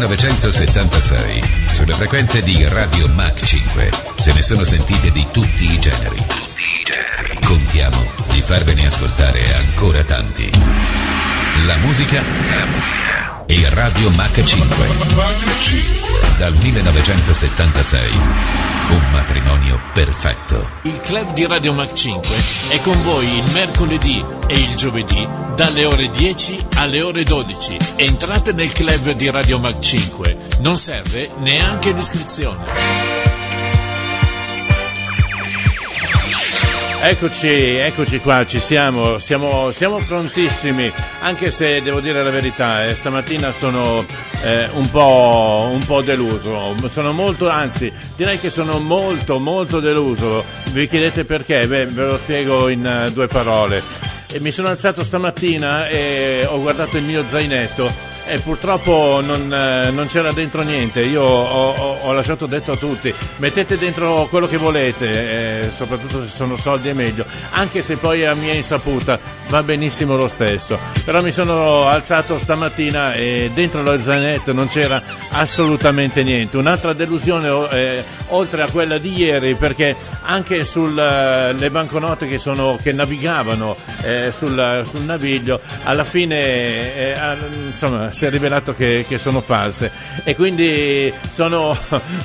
1976, sulle frequenze di Radio Mach 5, se ne sono sentite di tutti i generi. Contiamo di farvene ascoltare ancora tanti. La musica e Radio Mach 5. Dal 1976, un matrimonio perfetto. Il club di Radio Mach 5 è con voi il mercoledì e il giovedì dalle ore 10 alle ore 12. Entrate nel club di Radio Mach 5, non serve neanche l'iscrizione. Eccoci qua, ci siamo prontissimi, anche se devo dire la verità, stamattina sono un po' deluso, direi che sono molto deluso. Vi chiedete perché? Ve lo spiego in due parole. Mi sono alzato stamattina e ho guardato il mio zainetto e purtroppo non c'era dentro niente. Io ho lasciato detto a tutti: mettete dentro quello che volete, soprattutto se sono soldi è meglio, anche se poi è a mia insaputa va benissimo lo stesso. Però mi sono alzato stamattina e dentro lo zainetto non c'era assolutamente niente. Un'altra delusione oltre a quella di ieri, perché anche sulle banconote che navigavano sul naviglio, alla fine insomma si è rivelato che sono false, e quindi sono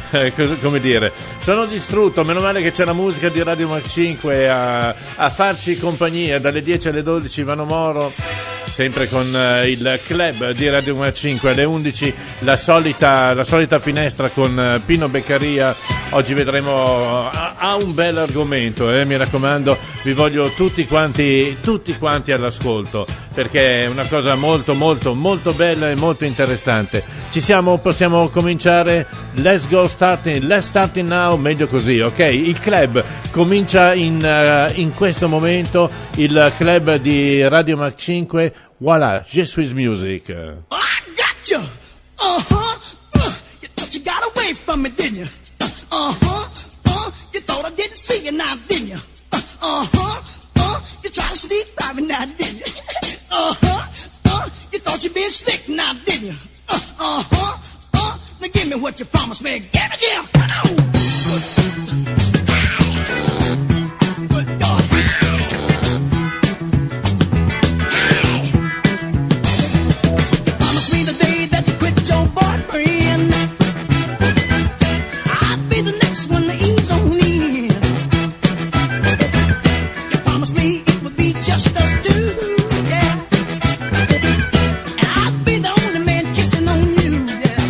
sono distrutto. Meno male che c'è la musica di Radio Mach 5 a farci compagnia dalle 10 alle 12. Ivano Moro, sempre con il club di Radio Mach 5 alle 11, la solita finestra con Pino Beccaria. Oggi vedremo ha un bel argomento, mi raccomando, vi voglio tutti quanti all'ascolto, perché è una cosa molto bella e molto interessante. Possiamo cominciare? Let's starting now, meglio così, ok? Il club comincia in questo momento, il club di Radio Mach 5. Voilà, Je suis music. Oh, I got you. You thought you got away from me, didn't you? You thought I didn't see you now, didn't you? You tried to sneak by me now, didn't you? You thought you'd been slick now, didn't you? Now give me what you promised me. Give it here. Good God. Promise me the day that you quit your boyfriend, I'll be the next one to ease on in. You promised me it would be just us two, yeah. And I'll be the only man kissing on you, yeah.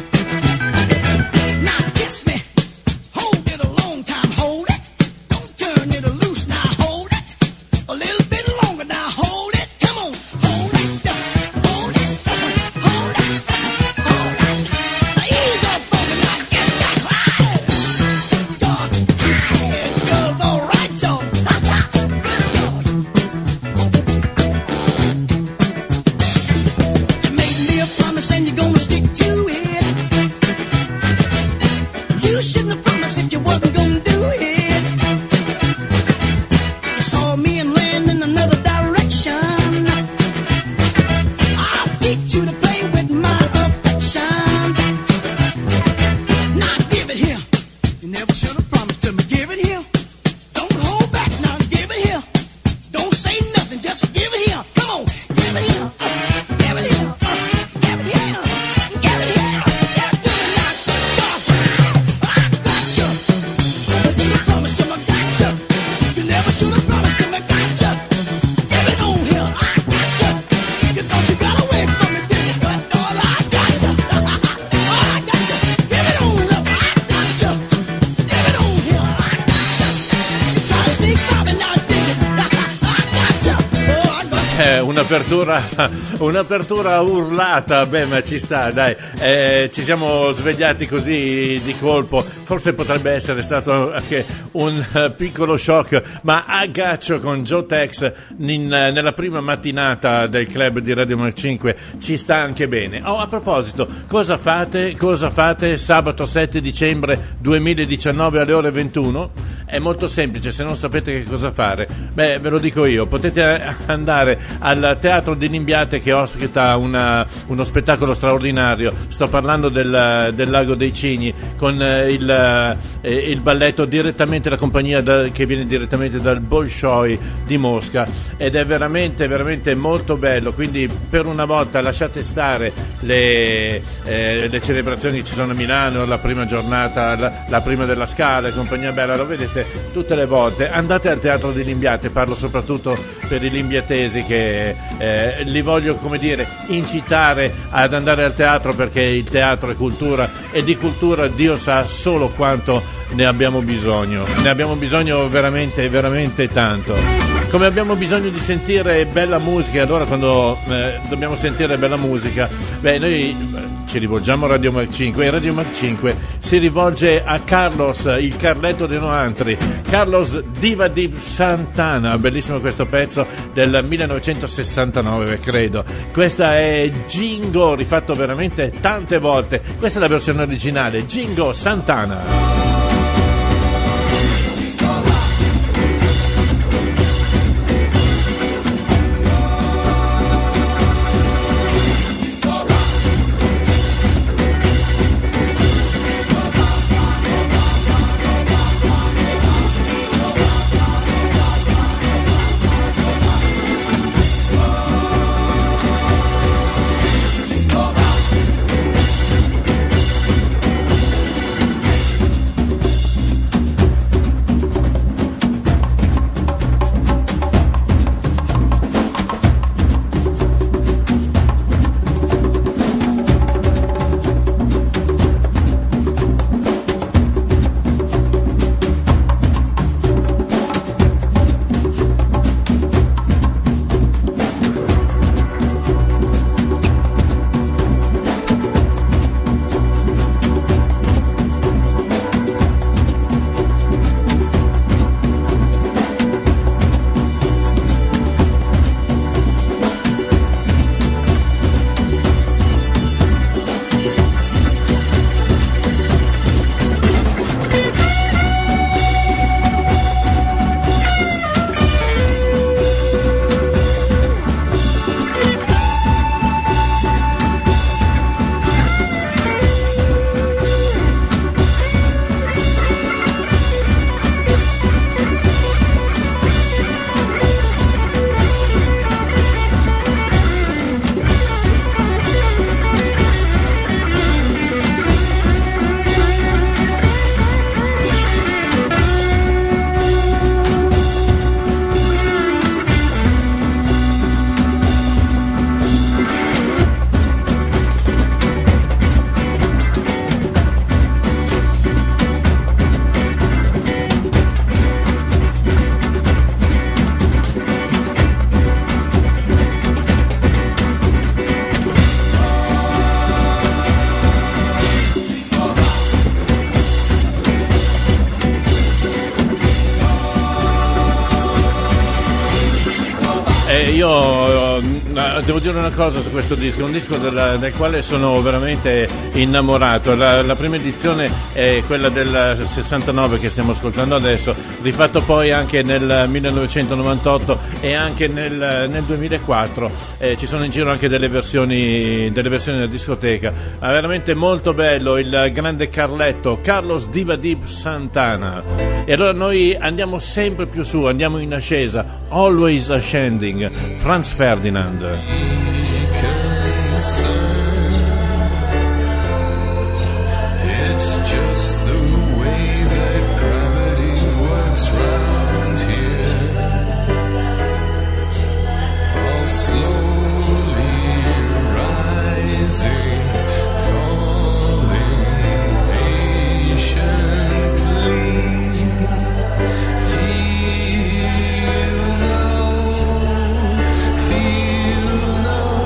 Now kiss me, hold it a long time, hold it. Don't turn it loose, now hold it. A little bit longer, now hold it. Come on, hold it, hold it, hold it, hold it. Now ease up on me, now get that right. God, it goes all right, y'all. You made me a promise and you're gonna stick to it. You shouldn't have promised if you wasn't gonna do it. You saw me and land in another direction. I'll teach you to play with my affection. Now give it here. You never should have promised to me. Give it here. Don't hold back now. Give it here. Don't say nothing. Just give it here. Come on. Give it here. Give it here. Give it here. Give it here. Give it to me now. God, I got you. You promised to me, got you. You never should have promised to me, got you. Give it on here. I got you. You thought you got away from me, didn't you? But God, I got you. I got you. Give it on up. I got you. Give it on here. I got you. You try to sneak by me now, didn't you? I got you. Oh, I got you. Un'apertura urlata, ma ci sta, dai. Ci siamo svegliati così di colpo. Forse potrebbe essere stato anche un piccolo shock, ma a gaccio con Joe Tex nella prima mattinata del club di Radio Mach 5 ci sta anche bene. A proposito, cosa fate sabato 7 dicembre 2019 alle ore 21? è molto semplice, se non sapete che cosa fare, ve lo dico io, potete andare al Teatro di Nimbiate che ospita uno spettacolo straordinario. Sto parlando del Lago dei Cigni, con il balletto direttamente, la compagnia che viene direttamente dal Bolshoi di Mosca, ed è veramente veramente molto bello. Quindi per una volta lasciate stare le celebrazioni che ci sono a Milano, la prima giornata, la prima della Scala e compagnia bella, lo vedete tutte le volte. Andate al Teatro di Limbiate, parlo soprattutto per i limbiatesi che li voglio, come dire, incitare ad andare al teatro, perché il teatro è cultura, e di cultura Dio sa solo quanto ne abbiamo bisogno veramente veramente tanto, come abbiamo bisogno di sentire bella musica. E allora quando dobbiamo sentire bella musica, noi ci rivolgiamo a Radio Mac 5, e Radio Mac 5 si rivolge a Carlos, il Carletto dei Noantri, Carlos Diva di Santana. Bellissimo questo pezzo del 1969, credo. Questa è Jingo, rifatto veramente tante volte. Questa è la versione originale, Jingo Santana. Io devo dire una cosa su questo disco, un disco del quale sono veramente innamorato. La prima edizione è quella del 69 che stiamo ascoltando adesso, rifatto poi anche nel 1998 e anche nel 2004. Ci sono in giro anche delle versioni da discoteca. Veramente molto bello il grande Carletto, Carlos Diva di Santana. E allora noi andiamo sempre più su, andiamo in ascesa, always ascending, Franz Ferdinand. Feel no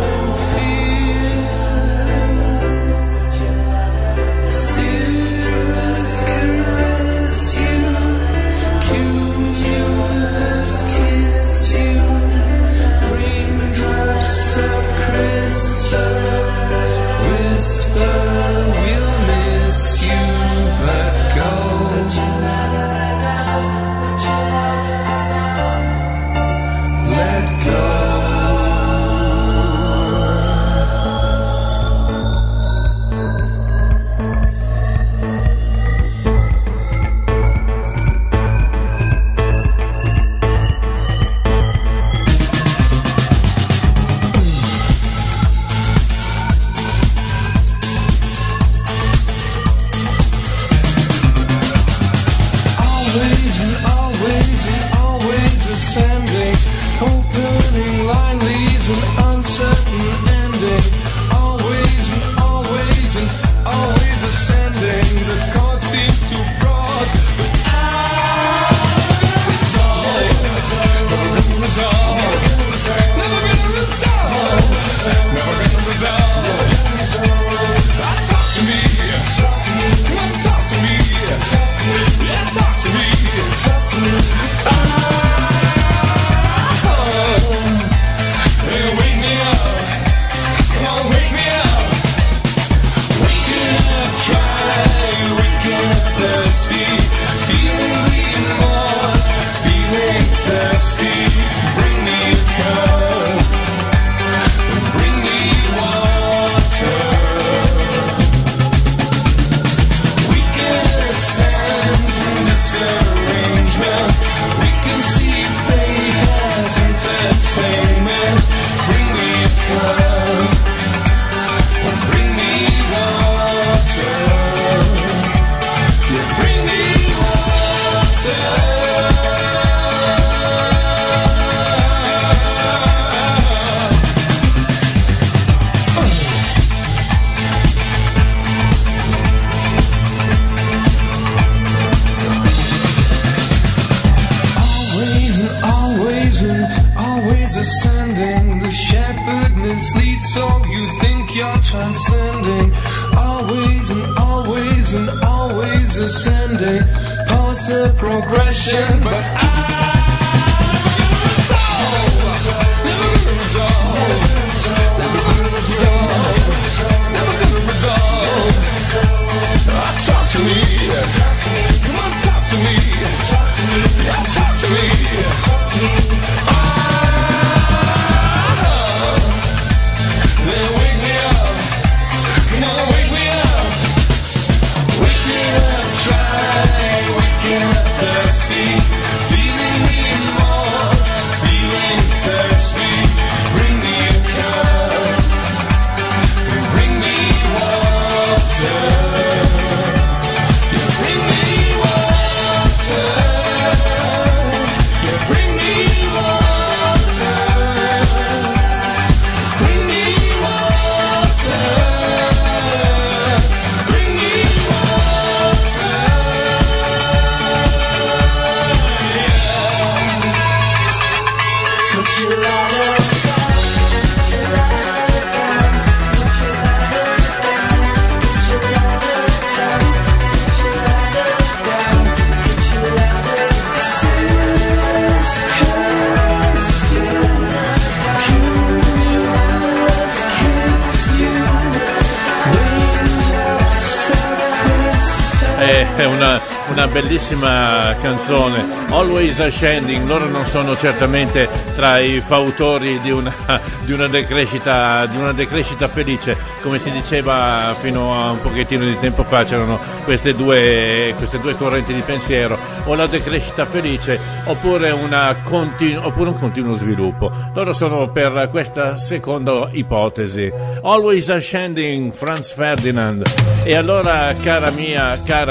È una bellissima canzone, Always Ascending. Loro non sono certamente tra i fautori di una decrescita felice, come si diceva fino a un pochettino di tempo fa. C'erano queste due correnti di pensiero, o la decrescita felice oppure un continuo sviluppo. Loro sono per questa seconda ipotesi. Always Ascending, Franz Ferdinand. E allora, cara mia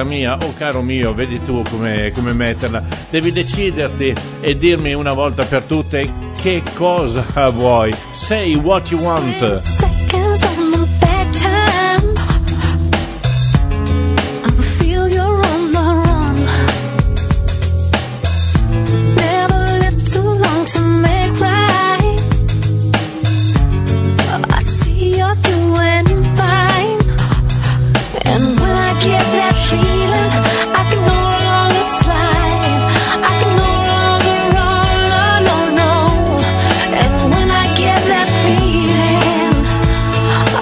o caro mio, vedi tu come metterla. Devi deciderti e dirmi una volta per tutte che cosa vuoi. Say what you want. Seconds on the bad time. I feel you're on the run. Never lived too long to make right. I see you're doing fine. And when I get that feeling, I can no longer slide. I can no longer run, no. And when I get that feeling,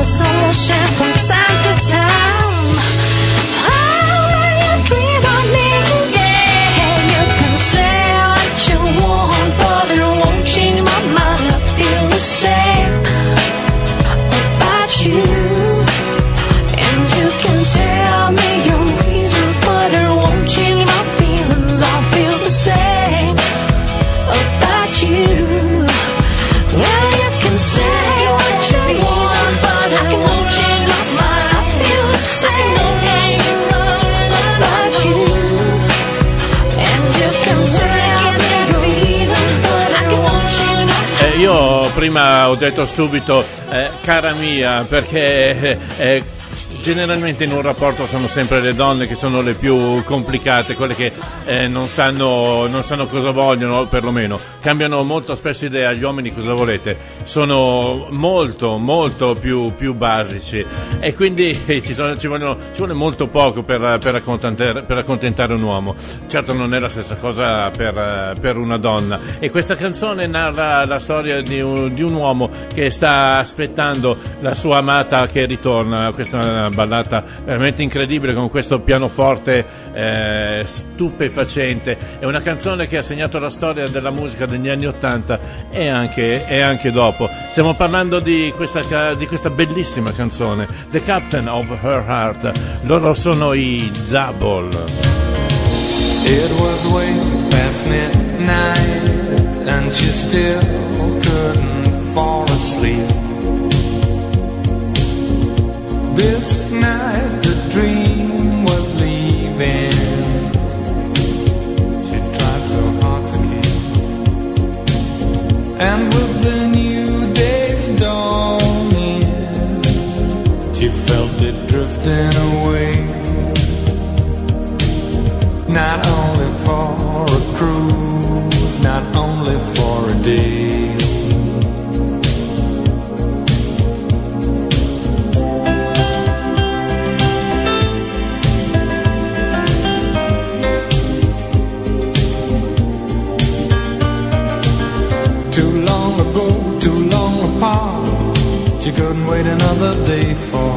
this ocean from time to time. Oh, when you dream of me, yeah, you can say what you want, but it won't change my mind. I feel the same about you, and you can tell me your reasons, but it won't change my feelings. I feel the same about you. Well, you can say what you want, but I won't change my mind. I feel the same about you, and you can tell me your reasons, but I won't change my mind. Io prima ho detto subito cara mia, perché generalmente in un rapporto sono sempre le donne che sono le più complicate, quelle che non sanno cosa vogliono, o perlomeno cambiano molto spesso idea. Gli uomini, cosa volete, sono molto più basici, e quindi ci vuole molto poco per accontentare un uomo. Certo non è la stessa cosa per una donna, e questa canzone narra la storia di un uomo che sta aspettando la sua amata che ritorna. Questa è una ballata veramente incredibile, con questo pianoforte stupefacente. È una canzone che ha segnato la storia della musica degli anni '80 e anche dopo. Stiamo parlando di questa bellissima canzone, The Captain of Her Heart. Loro sono i Double. It was way past midnight and she still couldn't fall asleep. This night the dream was leaving. She tried so hard to keep. And with the new day's dawning, she felt it drifting away. Not only for a cruise, not only for a day. Too long apart, she couldn't wait another day for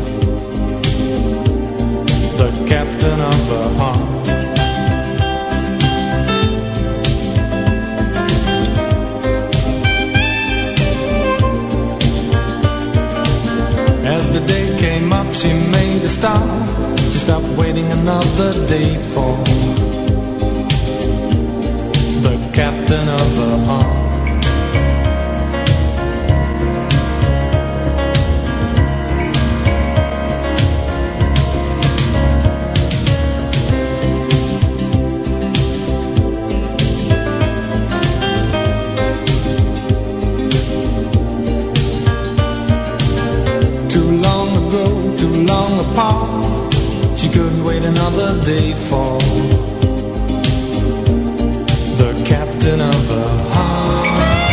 the captain of her heart. As the day came up, she made a stop. She stopped waiting another day for the captain of her heart. Too long apart, she couldn't wait another day for the captain of her heart.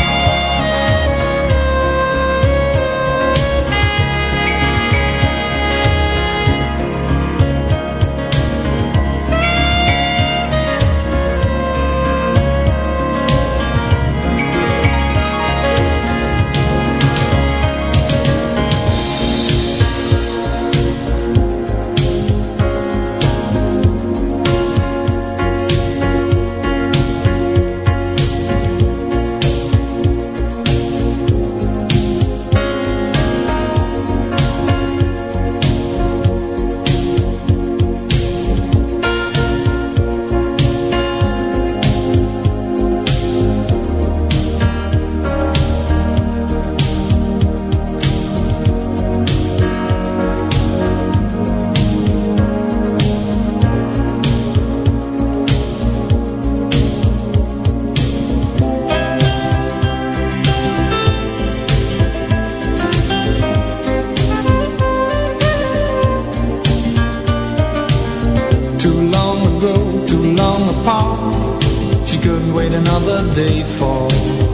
Too long apart, she couldn't wait another day for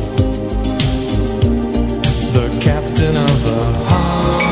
the captain of her heart.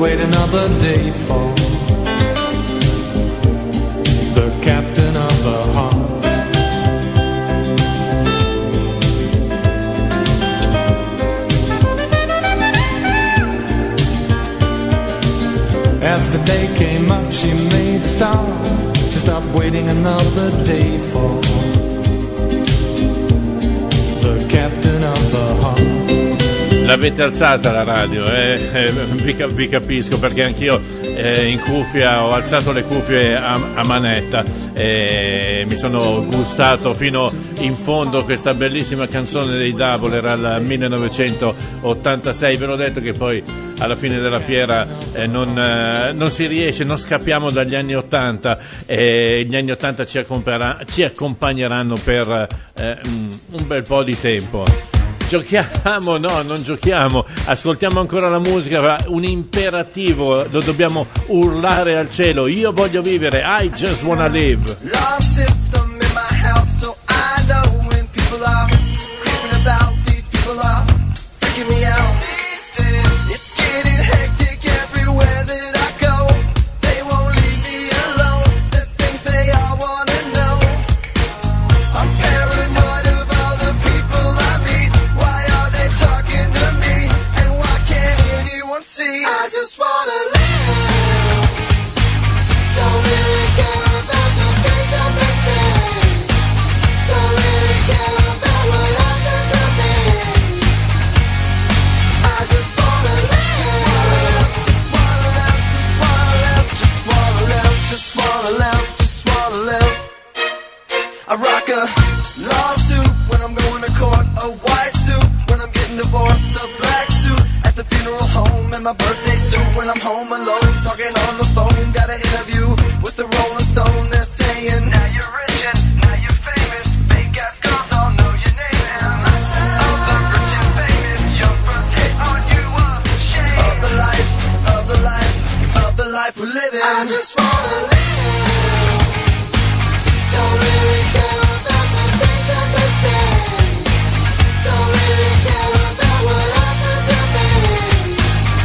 wait another day for the captain of the heart. As the day came up, she made a start. She stopped waiting another day for the captain of the heart. L'avete alzata la radio, vi capisco, perché anch'io in cuffia ho alzato le cuffie a manetta e mi sono gustato fino in fondo questa bellissima canzone dei Double. Era il 1986, ve l'ho detto che poi alla fine della fiera non si riesce, non scappiamo dagli anni 80 e gli anni 80 ci accompagneranno per un bel po' di tempo. Giochiamo? No, non giochiamo, ascoltiamo ancora la musica, un imperativo, lo dobbiamo urlare al cielo. Io voglio vivere, I just wanna live. Alarm system in my house, so I know when people are creeping about. These people are freaking me out. It's getting hectic everywhere that I go. They won't leave me alone. There's things they all wanna know. I'm paranoid of all the people I meet. Why are they talking to me? And why can't anyone see? I just wanna live. Don't really care about the things that they say. Don't really care about what others have been. I just wanna live. Just wanna live, just wanna live, just wanna live, just wanna live, just wanna live. I rock a lawsuit when I'm going to court, a white suit when I'm getting divorced, a black suit at the funeral home, and my birthday suit when I'm home alone, talking on the phone. Got an interview with the Rolling Stone. They're saying, now you're rich and now you're famous. Fake ass girls all know your name. And of the rich and famous, your first hit on you a shame of the life, of the life, of the life we're living. I just wanna live. Don't really care about the things that they say. Don't really care about what others have been.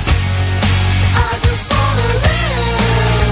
I just wanna live.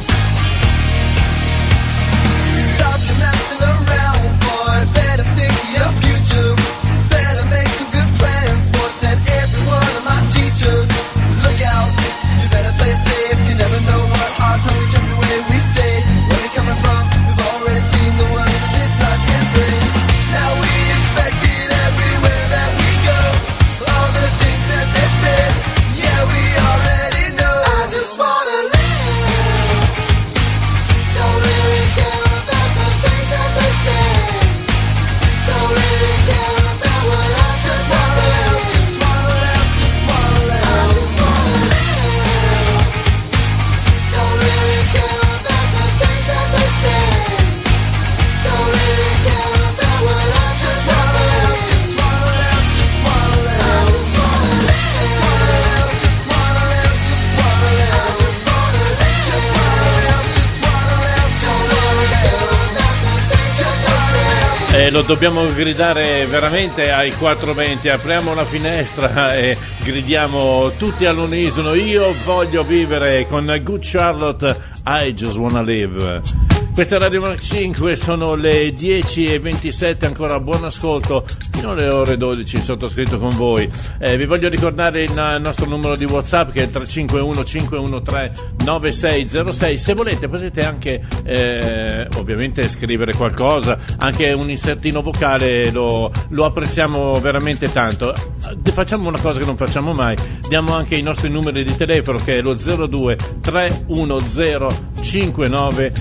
Stop your messing around, boy. Better think of your future. Better make some good plans, boy. Said every one of my teachers. Look out, you better play it safe. You never know what our tongue can do when we say. Where we coming from? We've already seen the worst that this life can bring. Now we expect it everywhere that we go. All the things that they said, yeah, we already know. I just wanna live. Don't really care about the things that they say. Don't really care about what I just wanna live. Just wanna live, just wanna live. I just wanna live. Don't really care about the things that they say. Don't really care about what I just wanna live. Just wanna live, just wanna live. I just wanna live, just wanna live, just wanna live, just wanna live. I just wanna live, just wanna live, just wanna live, just wanna live. Just wanna live. E lo dobbiamo gridare veramente ai 420, apriamo la finestra e gridiamo tutti all'unisono, io voglio vivere, con Good Charlotte, I just wanna live. Questa è Radio Mach 5, sono le 10:27, ancora buon ascolto fino alle ore 12, sottoscritto con voi. Vi voglio ricordare il nostro numero di WhatsApp, che è il 351 513 9606. Se volete potete anche ovviamente scrivere qualcosa, anche un insertino vocale, lo apprezziamo veramente tanto. Facciamo una cosa che non facciamo mai, diamo anche i nostri numeri di telefono, che è lo 02 310 59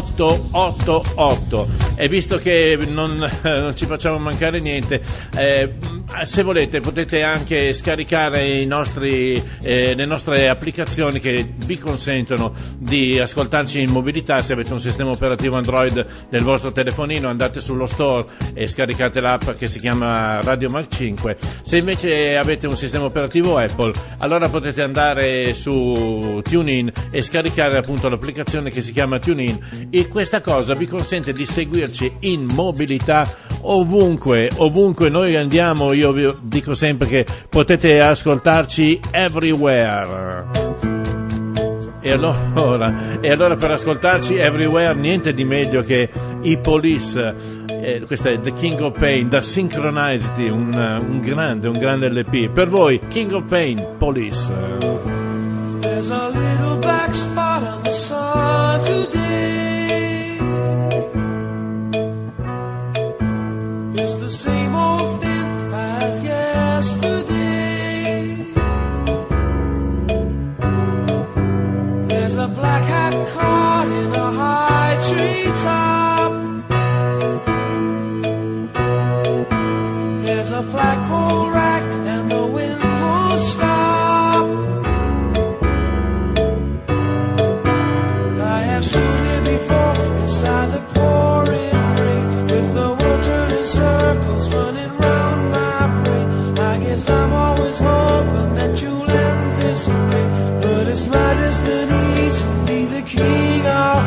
888, e visto che non ci facciamo mancare niente, se volete potete anche scaricare le nostre applicazioni che vi consentono di ascoltarci in mobilità. Se avete un sistema operativo Android nel vostro telefonino, andate sullo store e scaricate l'app che si chiama Radio Mach 5. Se invece avete un sistema operativo Apple, allora potete andare su TuneIn e scaricare appunto l'applicazione che si chiama TuneIn, e questa cosa vi consente di seguirci in mobilità ovunque noi andiamo. Io vi dico sempre che potete ascoltarci everywhere. E allora per ascoltarci Everywhere, niente di meglio che i Police. Questa è The King of Pain da Synchronized, un grande LP. Per voi King of Pain, Police. There's a little black spot on the sun today. It's the same old thing as yesterday. There's a black hat caught in a high tree top. There's a flagpole rack and the wind won't stop. I have stood here before inside the pouring rain, with the world turning circles running round my brain. I guess I'm always hoping that you'll end this way, but it's my destiny to be the king of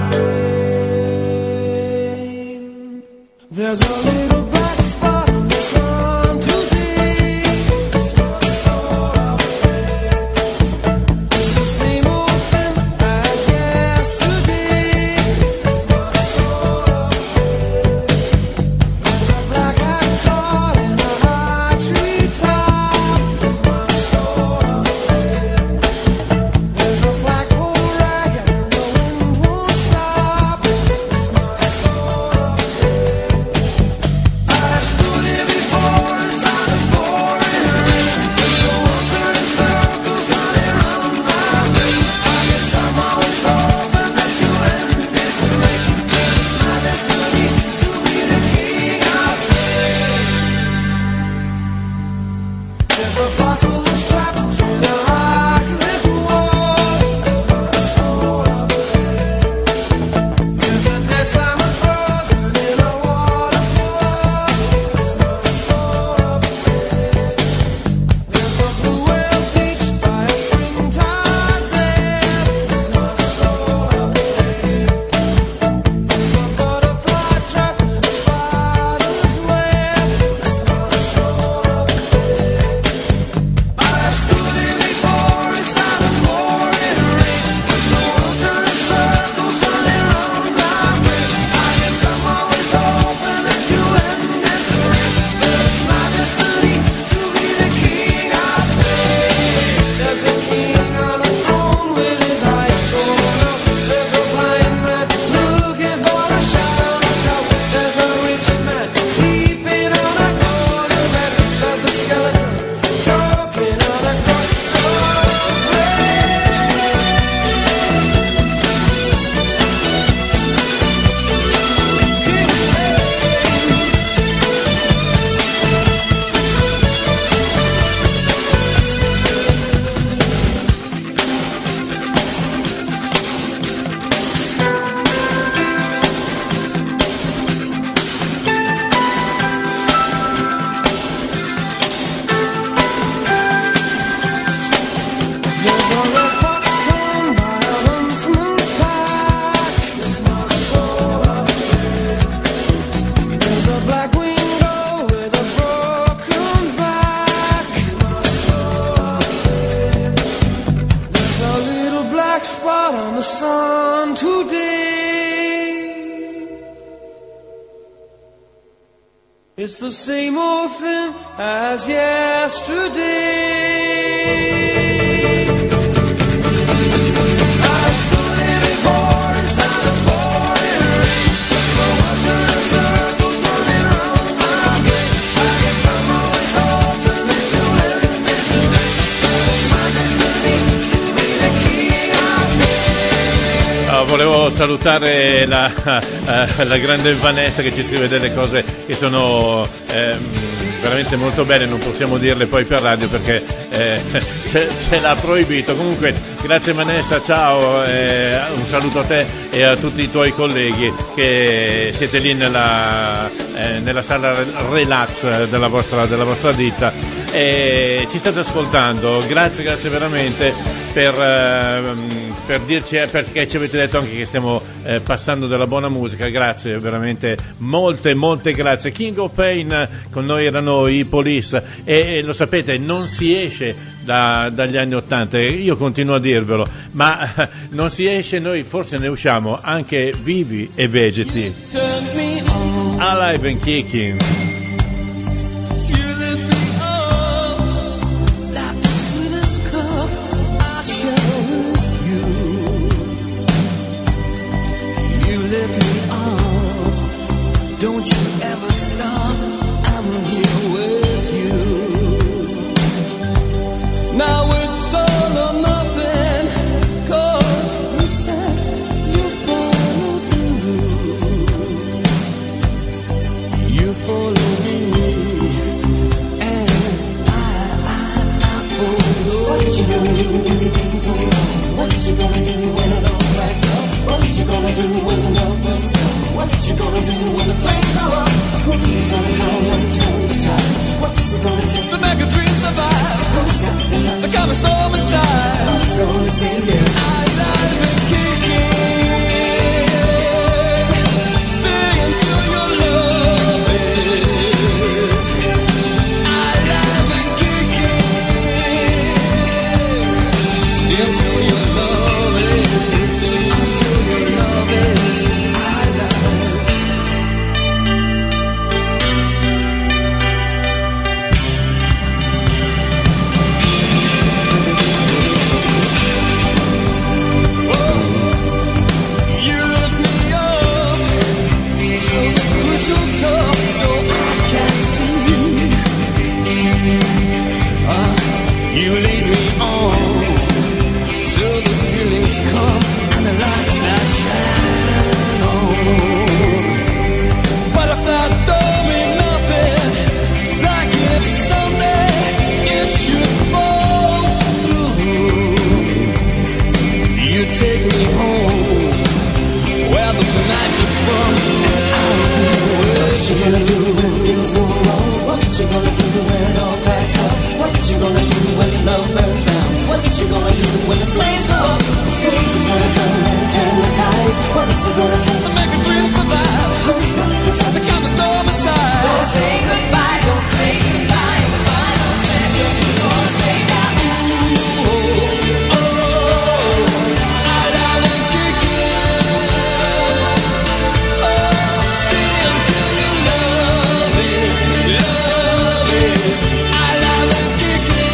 pain. There's a little black spot on the sun today. It's not so away. It's the same old thing as yesterday. It's not so away. There's a black hat caught in a high tree top. It's not so away. There's a flagpole rag and the wind won't stop. It's not so away. I stood here before inside the pouring rain, with the world turning circles running round my brain. I guess I'm always hoping that you'll end this way, but it's my destiny to be the king of pain. There's a fossil that's trapped in a high cliff wall. It's not so away. There's a dead salmon frozen in a waterfall. It's not so away. There's a blue whale beached by a springtide there. It's not so away. There's a butterfly trapped in a spider's web. It's not so away. I stood here before inside the pouring rain, with the world turning circles running round my brain. I guess I'm always hoping that you'll end this rain, but it's my destiny to be the king of pain. There's a king on a throne with his eyes torn out. There's a blind man looking for a shadow to cast. There's a rich man sleeping on a golden bed. There's a skeleton choking on a crust of There's a red fox torn by a huntsman's pack. It's not so away. There's a black winged gull with a broken back. It's not so away. There's a little black spot on the sun today. It's the same old thing as yesterday. I stood here before inside the pouring rain, with the world turning circles running round my brain. I guess I'm always hoping that you'll end this rain, but it's my destiny to be the king of pain. Volevo salutare la grande Vanessa che ci scrive delle cose che sono veramente molto belle, non possiamo dirle poi per radio perché ce l'ha proibito. Comunque grazie Vanessa, ciao, un saluto a te e a tutti i tuoi colleghi che siete lì nella sala relax della vostra ditta e ci state ascoltando. Grazie veramente per dirci, perché ci avete detto anche che stiamo passando della buona musica. Grazie, veramente molte grazie. King of Pain, con noi erano i Police e lo sapete, non si esce dagli anni '80, io continuo a dirvelo, ma non si esce, noi forse ne usciamo anche vivi e vegeti. Alive and Kicking. Don't you ever stop, I'm here with you. Now it's all or nothing, 'cause you said you follow through. You follow me, and I follow. What you gonna do when things go wrong? What you gonna do when it all backs up? What you gonna do when the love comes down? What you gonna do when the flames go up? Who's gonna come and turn the tide? What's it gonna take to make a dream survive? Who's got the time to calm a storm inside? Who's gonna save you? Alive and kicking. Stay until your love is alive and kicking. Stay until your love is, until your love is. You lead me on till the feelings come and the lights not shine on. But if that don't mean nothing, like if someday it should fall through, you take me home where the magic's from. What you gonna do when things go wrong? What you gonna do when it all backs up? What you gonna do when your love burns down? What you gonna do when the flames go up? Who's gonna come and turn the tides? What's it gonna take to make a dream survive? Who's got the time to calm the storm inside? Don't say goodbye, don't say goodbye. In the final seconds, we're gonna say that. Ooh, oh, alive and kicking. Oh, stay until your love is alive and kicking.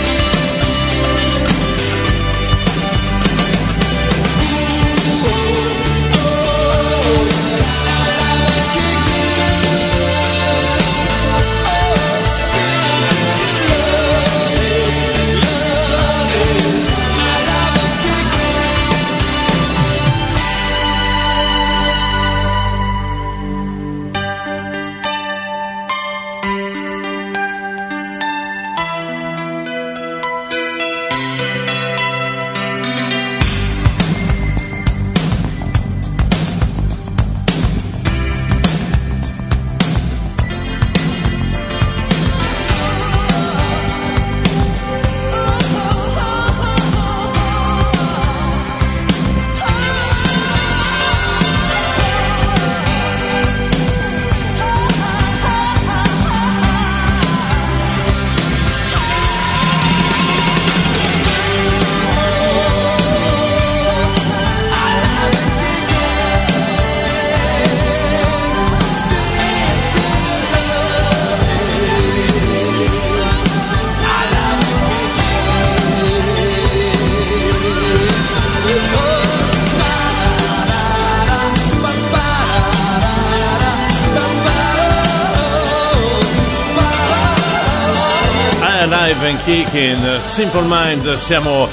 Alive and Kicking, Simple Mind, siamo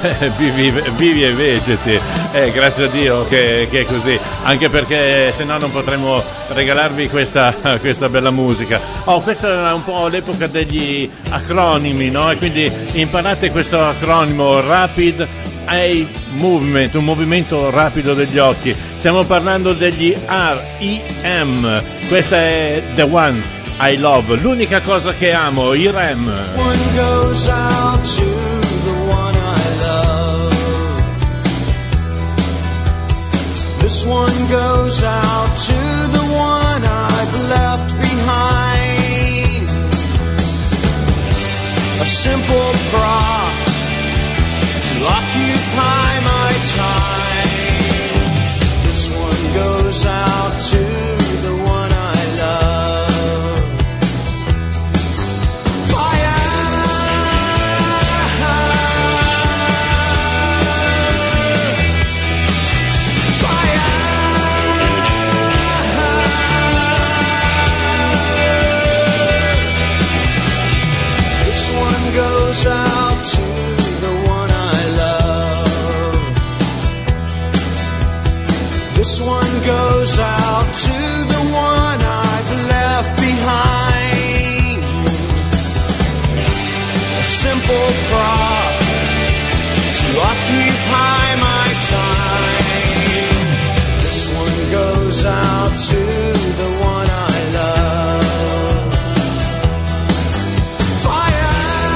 vivi e vegeti, grazie a Dio che è così, anche perché se no non potremmo regalarvi questa bella musica. Questa era un po' l'epoca degli acronimi, no? E quindi imparate questo acronimo, Rapid Eye Movement, un movimento rapido degli occhi. Stiamo parlando degli REM, questa è The One I Love, l'unica cosa che amo, i REM. One goes out to the one I love. This one goes out to the one I've left behind. A simple cry to occupy my time. This one goes out to the one I love. Fire, fire. This one goes out to the one I love. This one goes out to the one I've left behind. A simple prop to occupy my time. This one goes out to the one I love. Fire,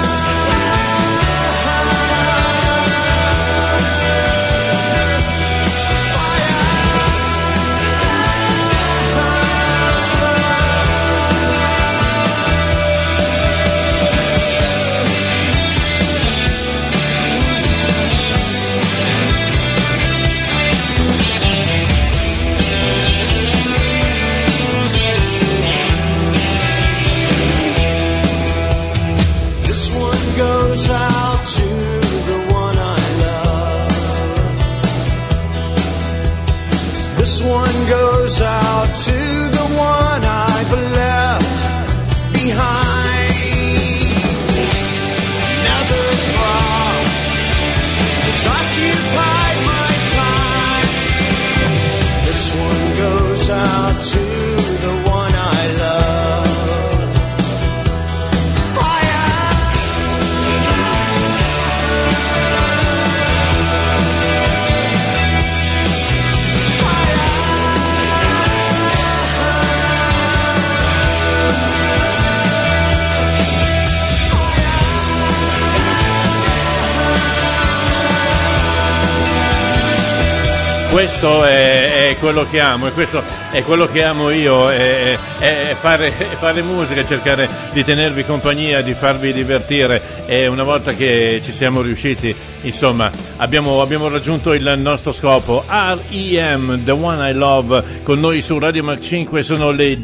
this one goes out to the one I love. This one goes out to the one I've left behind. Another thought has occupied my time. This one goes out to the one I love. Fire, Questo è quello che amo, e questo è quello che amo io, è fare musica, cercare di tenervi compagnia, di farvi divertire, e una volta che ci siamo riusciti, insomma, abbiamo raggiunto il nostro scopo. R.E.M., The One I Love, con noi su Radio Mac 5, sono le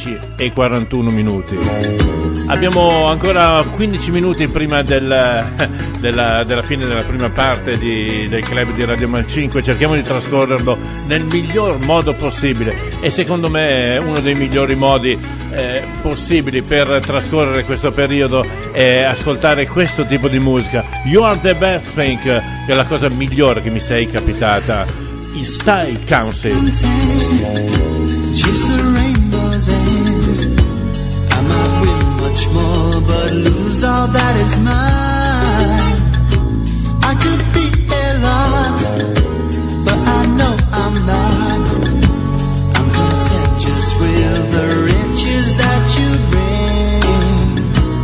10:41. Abbiamo ancora 15 minuti prima della fine della prima parte del club di Radio Mac 5. Cerchiamo di trascorrerlo nel miglior modo possibile, e secondo me uno dei migliori modi possibili per trascorrere questo periodo è ascoltare questo tipo di musica. You Are The Best Thing, che è la cosa migliore che mi sei capitata. Il Style Council. Chase the rainbow's end. I might win much more, but lose all that is mine. I could be a lot, but I know I'm not. I'm content just with the riches that you bring.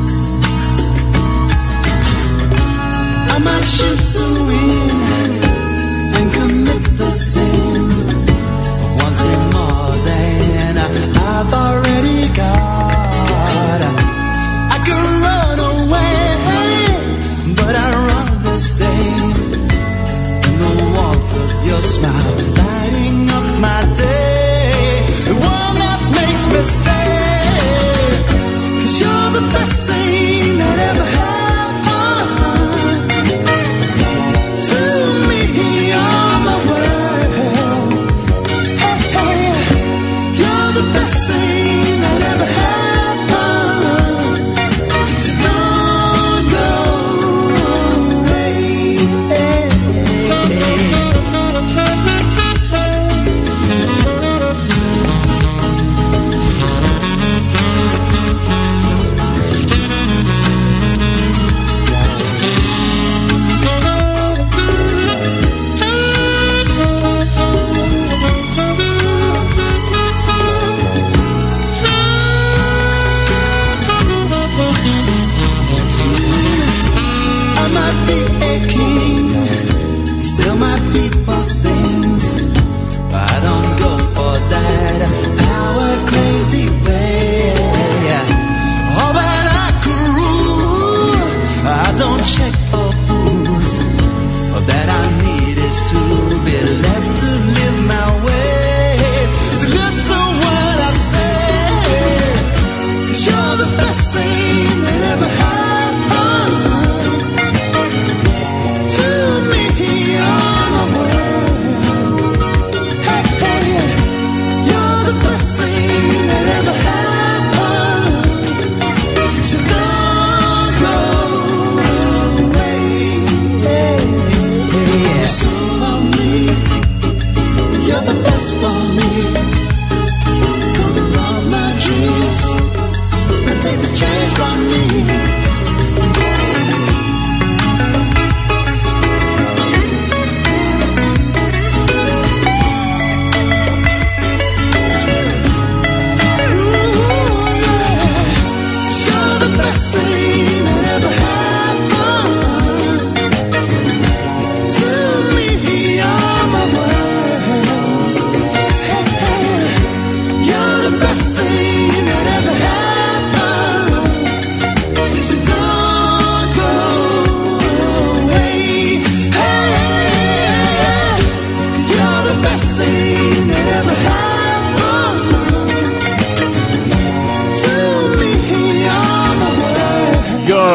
I might shoot to win and commit the sin of wanting more than I've already got. I could run away, but I'd rather stay in the warmth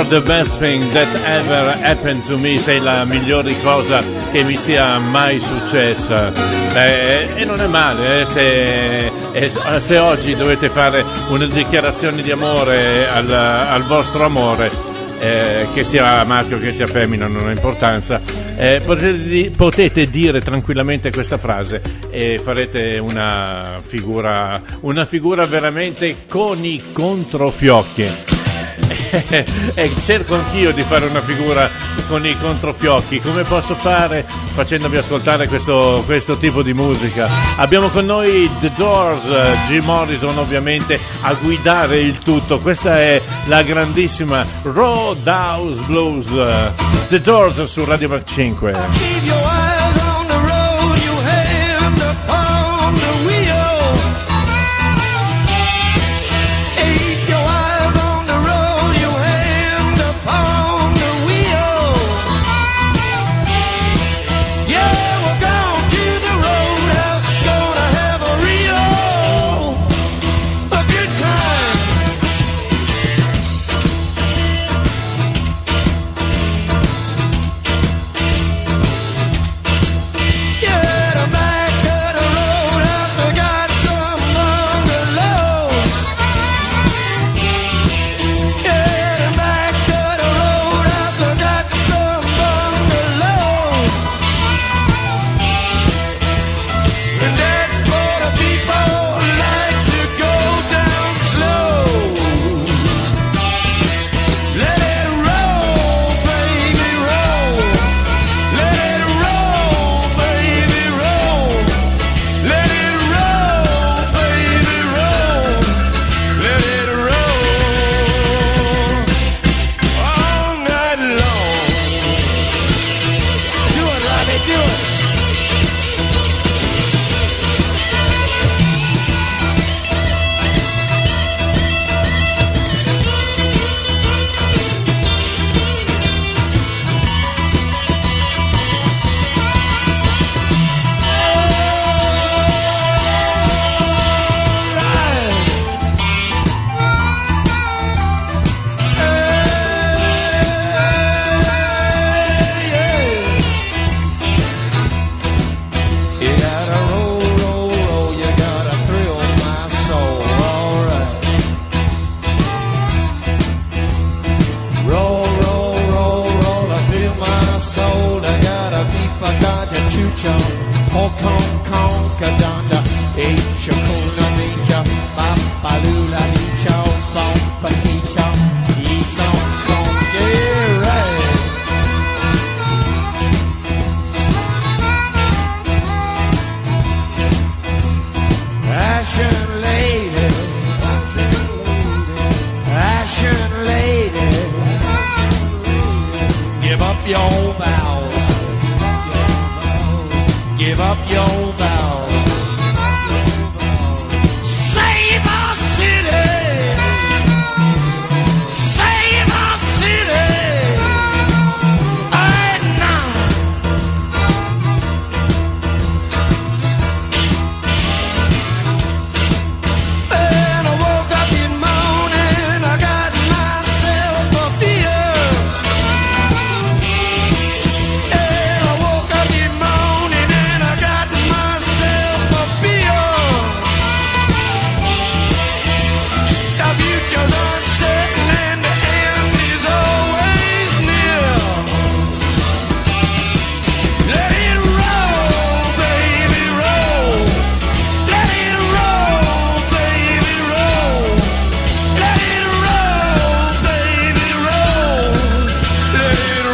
You're the best thing that ever happened to me, sei la migliore cosa che mi sia mai successa. E non è male, se oggi dovete fare una dichiarazione di amore al vostro amore, che sia maschio che sia femmina non ha importanza, potete dire tranquillamente questa frase e farete una figura veramente con i controfiocchi. E cerco anch'io di fare una figura con i controfiocchi. Come posso fare? Facendovi ascoltare questo tipo di musica. Abbiamo con noi The Doors, Jim Morrison ovviamente a guidare il tutto. Questa è la grandissima Roadhouse Blues. The Doors su Radio Mac 5. Keep your eyes on the road, your hand upon the wheel. Keep your eyes on the road, your hand upon the wheel. Yeah, we're going to the roadhouse, gonna have a good time. Get back to the roadhouse, I got some bungalows. Get back to the roadhouse, I got some bungalows. And that's for the people who like to go down slow. Let it roll, baby, roll. Let it roll, baby, roll. Let it roll, baby, roll. Let it roll all night long. Do it, Robbie, do it. You gotta roll, roll, roll, you gotta thrill my soul, alright. Roll, roll, roll, roll, I feel my soul, I gotta beef, I gotta chucho, honk, honk, honk, a danta, echa, kuna, mecha, papalula, mecha, bomba, kecha, easong, gong, yeah, right. Ashen lady, ashen lady, give up your vows, give up your vows. Save our city, save our city, right now. And I woke up in the morning, I got myself a beer. And I woke up in the morning and I got myself a beer. The future's uncertain and the end is always near. Let it roll, baby, roll. Let it roll, baby, roll. Let it roll, baby, roll. Let it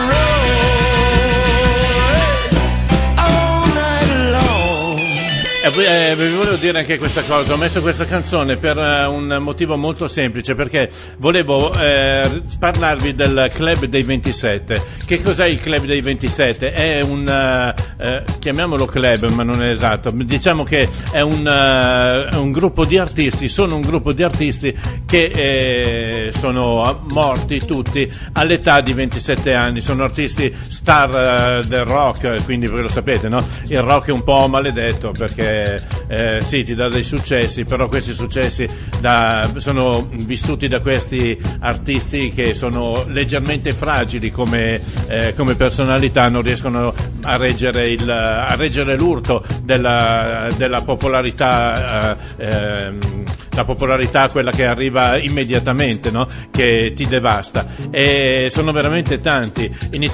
roll all night long. Vi volevo dire anche questa cosa, ho messo questa canzone per un motivo molto semplice, perché volevo parlarvi del Club dei 27. Che cos'è il Club dei 27? È un chiamiamolo club, ma non è esatto, diciamo che è un gruppo di artisti, sono un gruppo di artisti che sono morti tutti all'età di 27 anni, sono artisti star del rock, quindi voi lo sapete, no? Il rock è un po' maledetto perché perché sì, ti dà dei successi, però questi successi sono vissuti da questi artisti che sono leggermente fragili come personalità, non riescono a reggere l'urto della popolarità, la popolarità, quella che arriva immediatamente, no? Che ti devasta, e sono veramente tanti.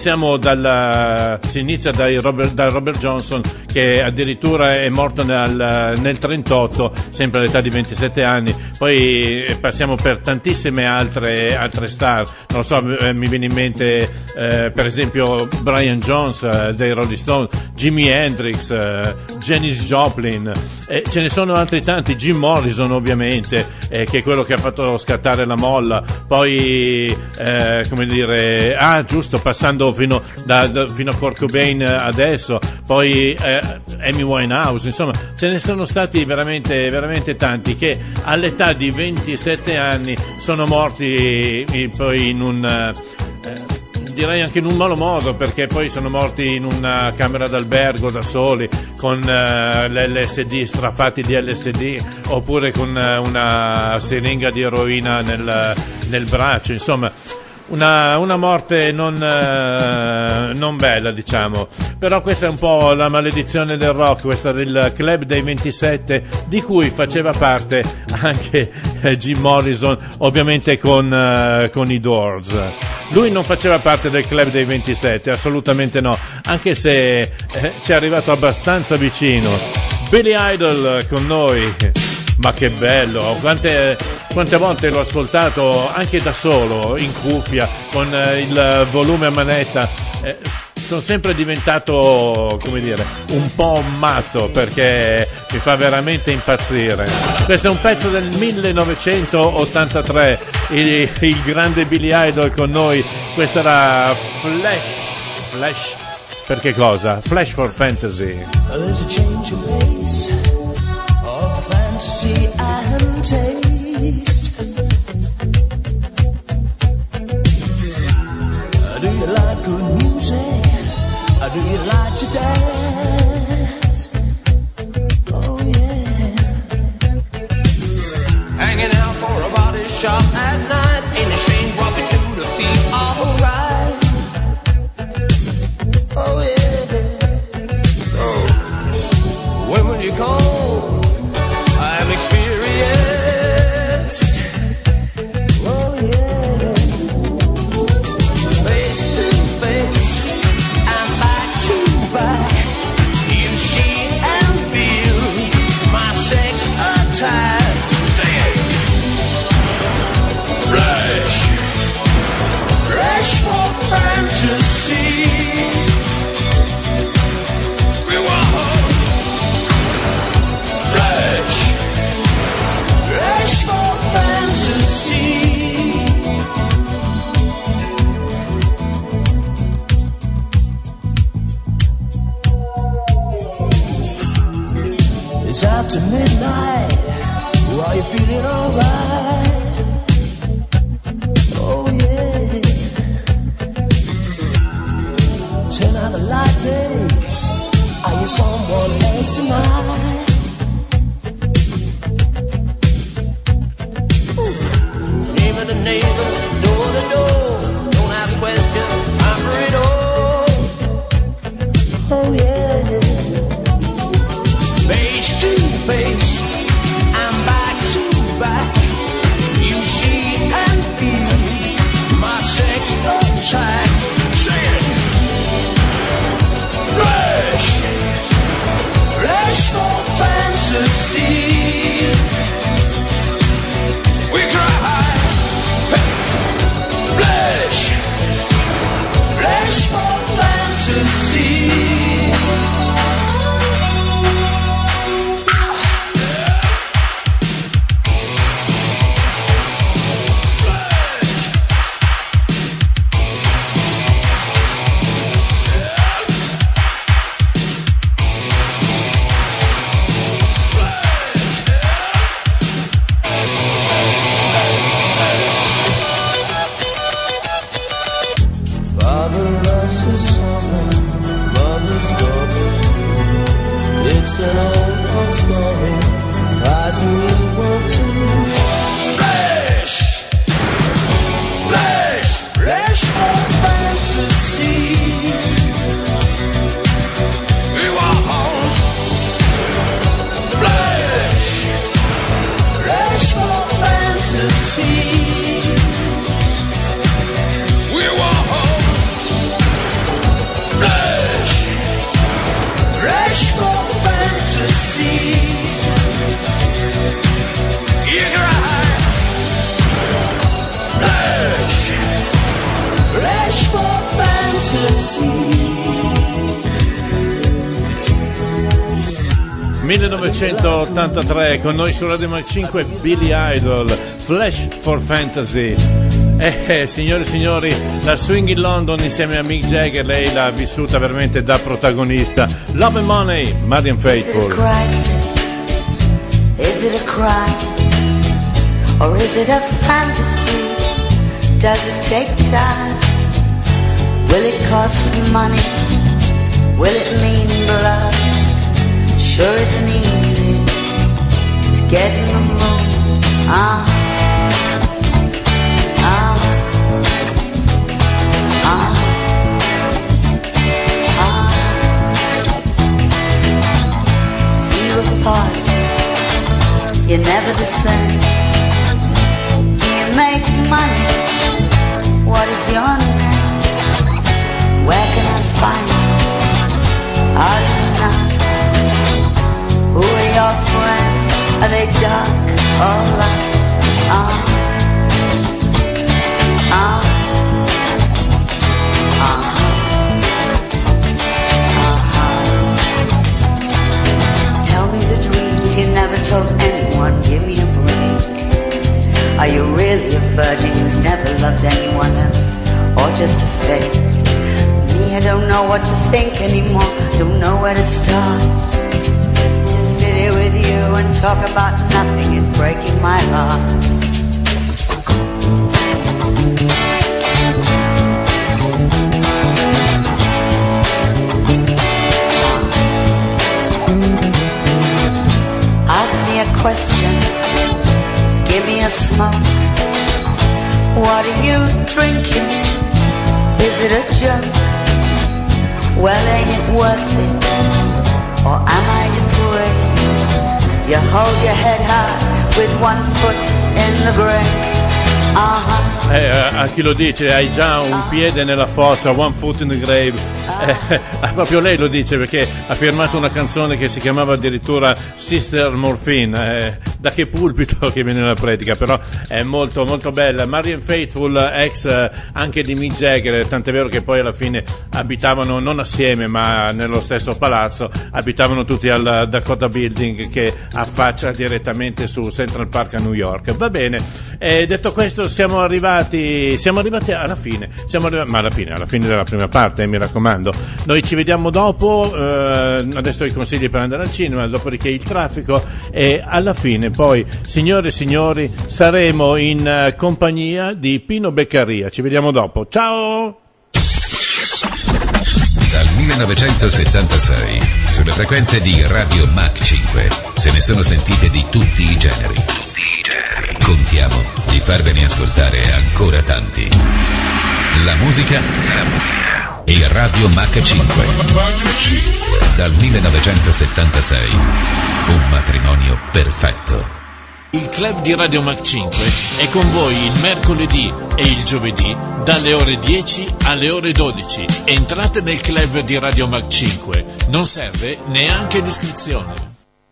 Si inizia da Robert Johnson, che addirittura è morto nel 38, sempre all'età di 27 anni. Poi passiamo per tantissime altre star, non lo so, mi viene in mente per esempio Brian Jones dei Rolling Stones, Jimi Hendrix, Janis Joplin, ce ne sono altri tanti, Jim Morrison ovviamente, che è quello che ha fatto scattare la molla. Poi come dire, giusto, passando fino a Kurt Cobain adesso, poi Amy Winehouse, insomma ce ne sono stati veramente, veramente tanti che all'età di 27 anni sono morti poi direi anche in un malo modo, perché poi sono morti in una camera d'albergo da soli, con l'LSD, strafati di LSD, oppure con una siringa di eroina nel braccio, insomma una morte non bella, diciamo. Però questa è un po' la maledizione del rock. Questo era il Club dei 27, di cui faceva parte anche Jim Morrison, ovviamente con i Doors. Lui non faceva parte del Club dei 27, assolutamente no, anche se ci è arrivato abbastanza vicino. Billy Idol con noi, ma che bello, quante volte l'ho ascoltato anche da solo, in cuffia, con il volume a manetta. Sono sempre diventato, come dire, un po' matto, perché mi fa veramente impazzire. Questo è un pezzo del 1983, il grande Billy Idol con noi. Questo era Flash, per che cosa? Flash for Fantasy. There's a change of pace of fantasy and taste. Do you like good music? Do you like to dance? Oh yeah. Hanging out for a body shop at night, ain't it strange what we do to feel alright? Oh yeah. So when will you come? I'm experienced. Oh yeah. Face to face, I'm back to back. You see and feel my sex attack. Say it. Rush for fantasy. We want rush for fantasy. It's after midnight. Are you feeling alright? Oh yeah. Turn out the light, babe. Are you someone else tonight? Name of the neighbor, door to door. Don't ask questions, time for it all. Oh yeah. Face to face, I'm back to back. You see and feel my sex attack. Say it. Rush for 1983 con noi su Radio Mac 5 Billy Idol, Flash for Fantasy. Signore e signori, la Swing in London insieme a Mick Jagger, lei l'ha vissuta veramente da protagonista. Love and Money, Marian Faithfull. Is it a crime? Or is it a fantasy? Does it take time? Will it cost money? Will it mean blood? Sure isn't easy to get in the mood. See you apart, you're never the same. Do you make money? What is your name? Where can I find you? Are you not? Who are your friends? Are they dark or light? Tell me the dreams you never told anyone. Give me a break. Are you really a virgin who's never loved anyone else, or just a fake? Me, I don't know what to think anymore. Don't know where to start. To sit here with you and talk about nothing is breaking my heart. Ask me a question, give me a smoke. What are you drinking? Is it a joke? Well, ain't it worth it? Or am I depraved? You hold your head high with one foot in the grave. A chi lo dice, hai già un piede nella fossa, one foot in the grave. Proprio lei lo dice, perché ha firmato una canzone che si chiamava addirittura Sister Morphine. Da che pulpito che viene la predica, però è molto molto bella. Marian Faithfull, ex anche di Mick Jagger, tant'è vero che poi alla fine abitavano non assieme ma nello stesso palazzo, abitavano tutti al Dakota Building che affaccia direttamente su Central Park a New York. Va bene, detto questo siamo arrivati alla fine, alla fine della prima parte, mi raccomando. Noi ci vediamo dopo, adesso i consigli per andare al cinema, dopodiché il traffico e alla fine poi, signore e signori, saremo in compagnia di Pino Beccaria. Ci vediamo dopo, ciao! Dal 1976 sulle frequenze di Radio Mac 5 se ne sono sentite di tutti i generi. Contiamo di farvene ascoltare ancora tanti. La musica e Radio Mac 5. Dal 1976 un matrimonio perfetto. Il club di Radio Mac 5 è con voi il mercoledì e il giovedì dalle ore 10 alle ore 12. Entrate nel club di Radio Mac 5, non serve neanche l'iscrizione.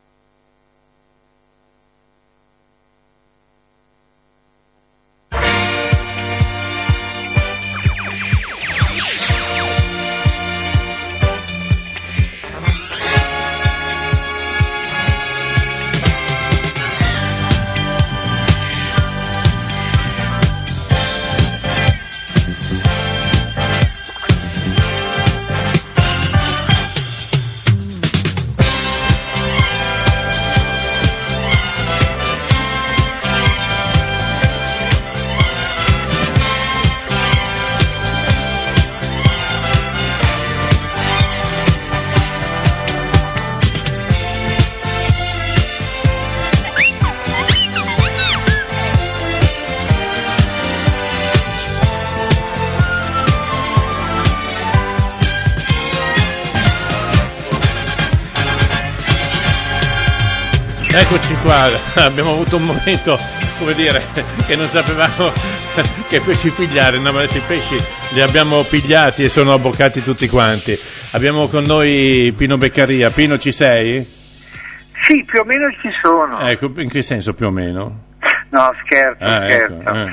Eccoci qua, abbiamo avuto un momento, come dire, che non sapevamo che pesci pigliare, no, ma adesso i pesci li abbiamo pigliati e sono abboccati tutti quanti. Abbiamo con noi Pino Beccaria. Pino, ci sei? Sì, più o meno ci sono. Ecco, in che senso più o meno? No, scherzo. Ecco.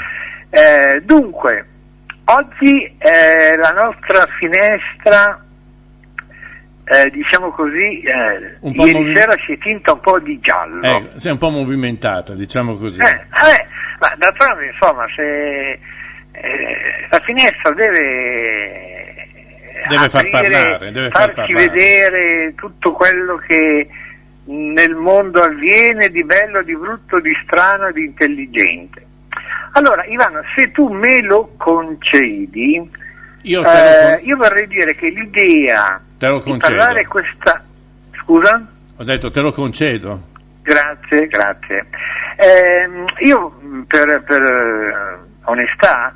Dunque, oggi la nostra finestra diciamo così, Un po' ieri sera si è tinta un po' di giallo. Si è un po' movimentata, diciamo così. Ma d'altronde, insomma, se la finestra deve far aprire, parlare, deve far farci parlare. vedere tutto quello che nel mondo avviene di bello, di brutto, di strano, di intelligente. Allora, Ivano, se tu me lo concedi, io vorrei dire che l'idea Te lo di concedo. parlare questa... Scusa? Ho detto te lo concedo. Grazie. Io per onestà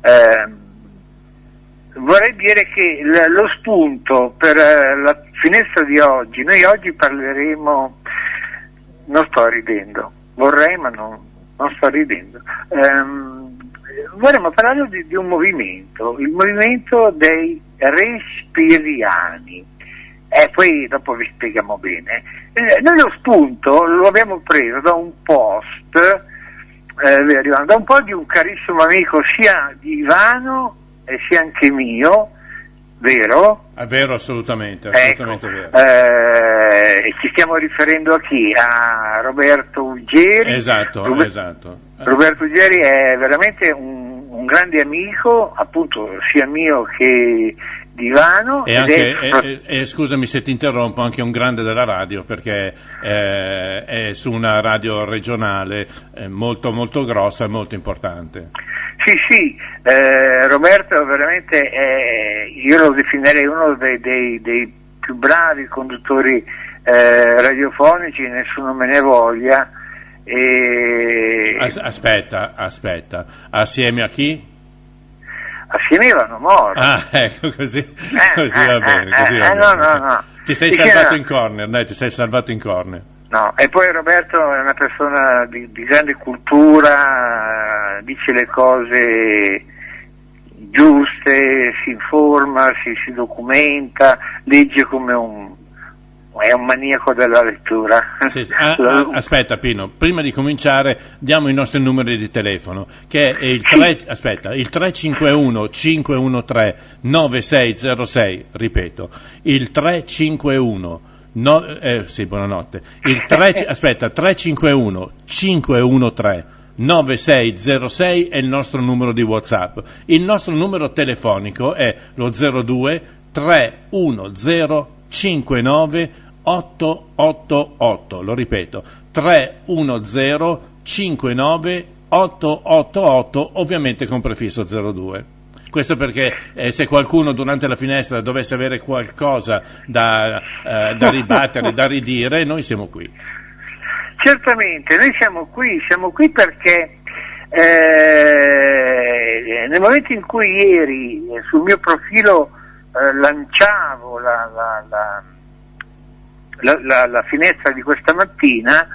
vorrei dire che lo spunto per la finestra di oggi, noi oggi parleremo, non sto ridendo, vorrei ma non sto ridendo, vorremmo parlare di un movimento, il movimento dei respiriani. Poi dopo vi spieghiamo bene. Noi lo spunto lo abbiamo preso da un post, da un po' di un carissimo amico sia di Ivano e sia anche mio, vero? È vero, assolutamente Ecco, vero. Ci stiamo riferendo a chi? A Roberto Uggeri. Esatto. Roberto Uggeri è veramente un grande amico, appunto, sia mio che di Ivano. E scusami se ti interrompo, anche un grande della radio, perché è su una radio regionale molto molto grossa e molto importante. Sì, Roberto veramente io lo definirei uno dei più bravi conduttori radiofonici, nessuno me ne voglia. Aspetta, assieme a chi? Assieme a Ivano Moro. Ecco, così va bene. No. Ti sei salvato in corner, dai, ti sei salvato in corner. No, e poi Roberto è una persona di grande cultura, dice le cose giuste, si informa, si documenta, legge come è un maniaco della lettura. Sì. Aspetta Pino, prima di cominciare diamo i nostri numeri di telefono, che è il 351 513 9606, ripeto, il 351 buonanotte. Il 351 513 9606 è il nostro numero di WhatsApp. Il nostro numero telefonico è lo 02 310 59 888, lo ripeto, 310 59 888, ovviamente con prefisso 02. Questo perché se qualcuno durante la finestra dovesse avere qualcosa da ribattere, da ridire, noi siamo qui. Certamente, noi siamo qui perché nel momento in cui ieri sul mio profilo lanciavo la finestra di questa mattina,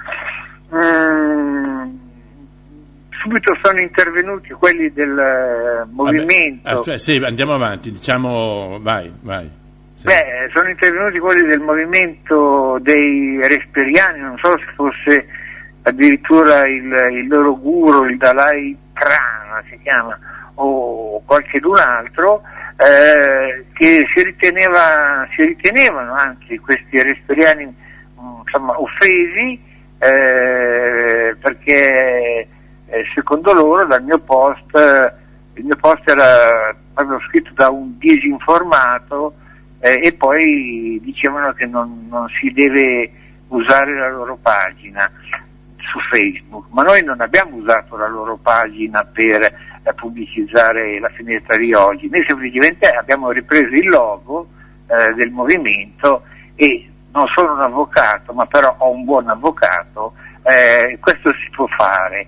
subito sono intervenuti quelli del movimento. Sì, andiamo avanti, diciamo, vai. Sì. Sono intervenuti quelli del movimento dei respiriani, non so se fosse addirittura il loro guru, il Dalai Lama si chiama, o qualchedun altro, che si ritenevano anzi questi respiriani insomma offesi, perché secondo loro il mio post era proprio scritto da un disinformato, e poi dicevano che non si deve usare la loro pagina su Facebook, ma noi non abbiamo usato la loro pagina per pubblicizzare la finestra di oggi, noi semplicemente abbiamo ripreso il logo del movimento, e non sono un avvocato, ma però ho un buon avvocato, questo si può fare.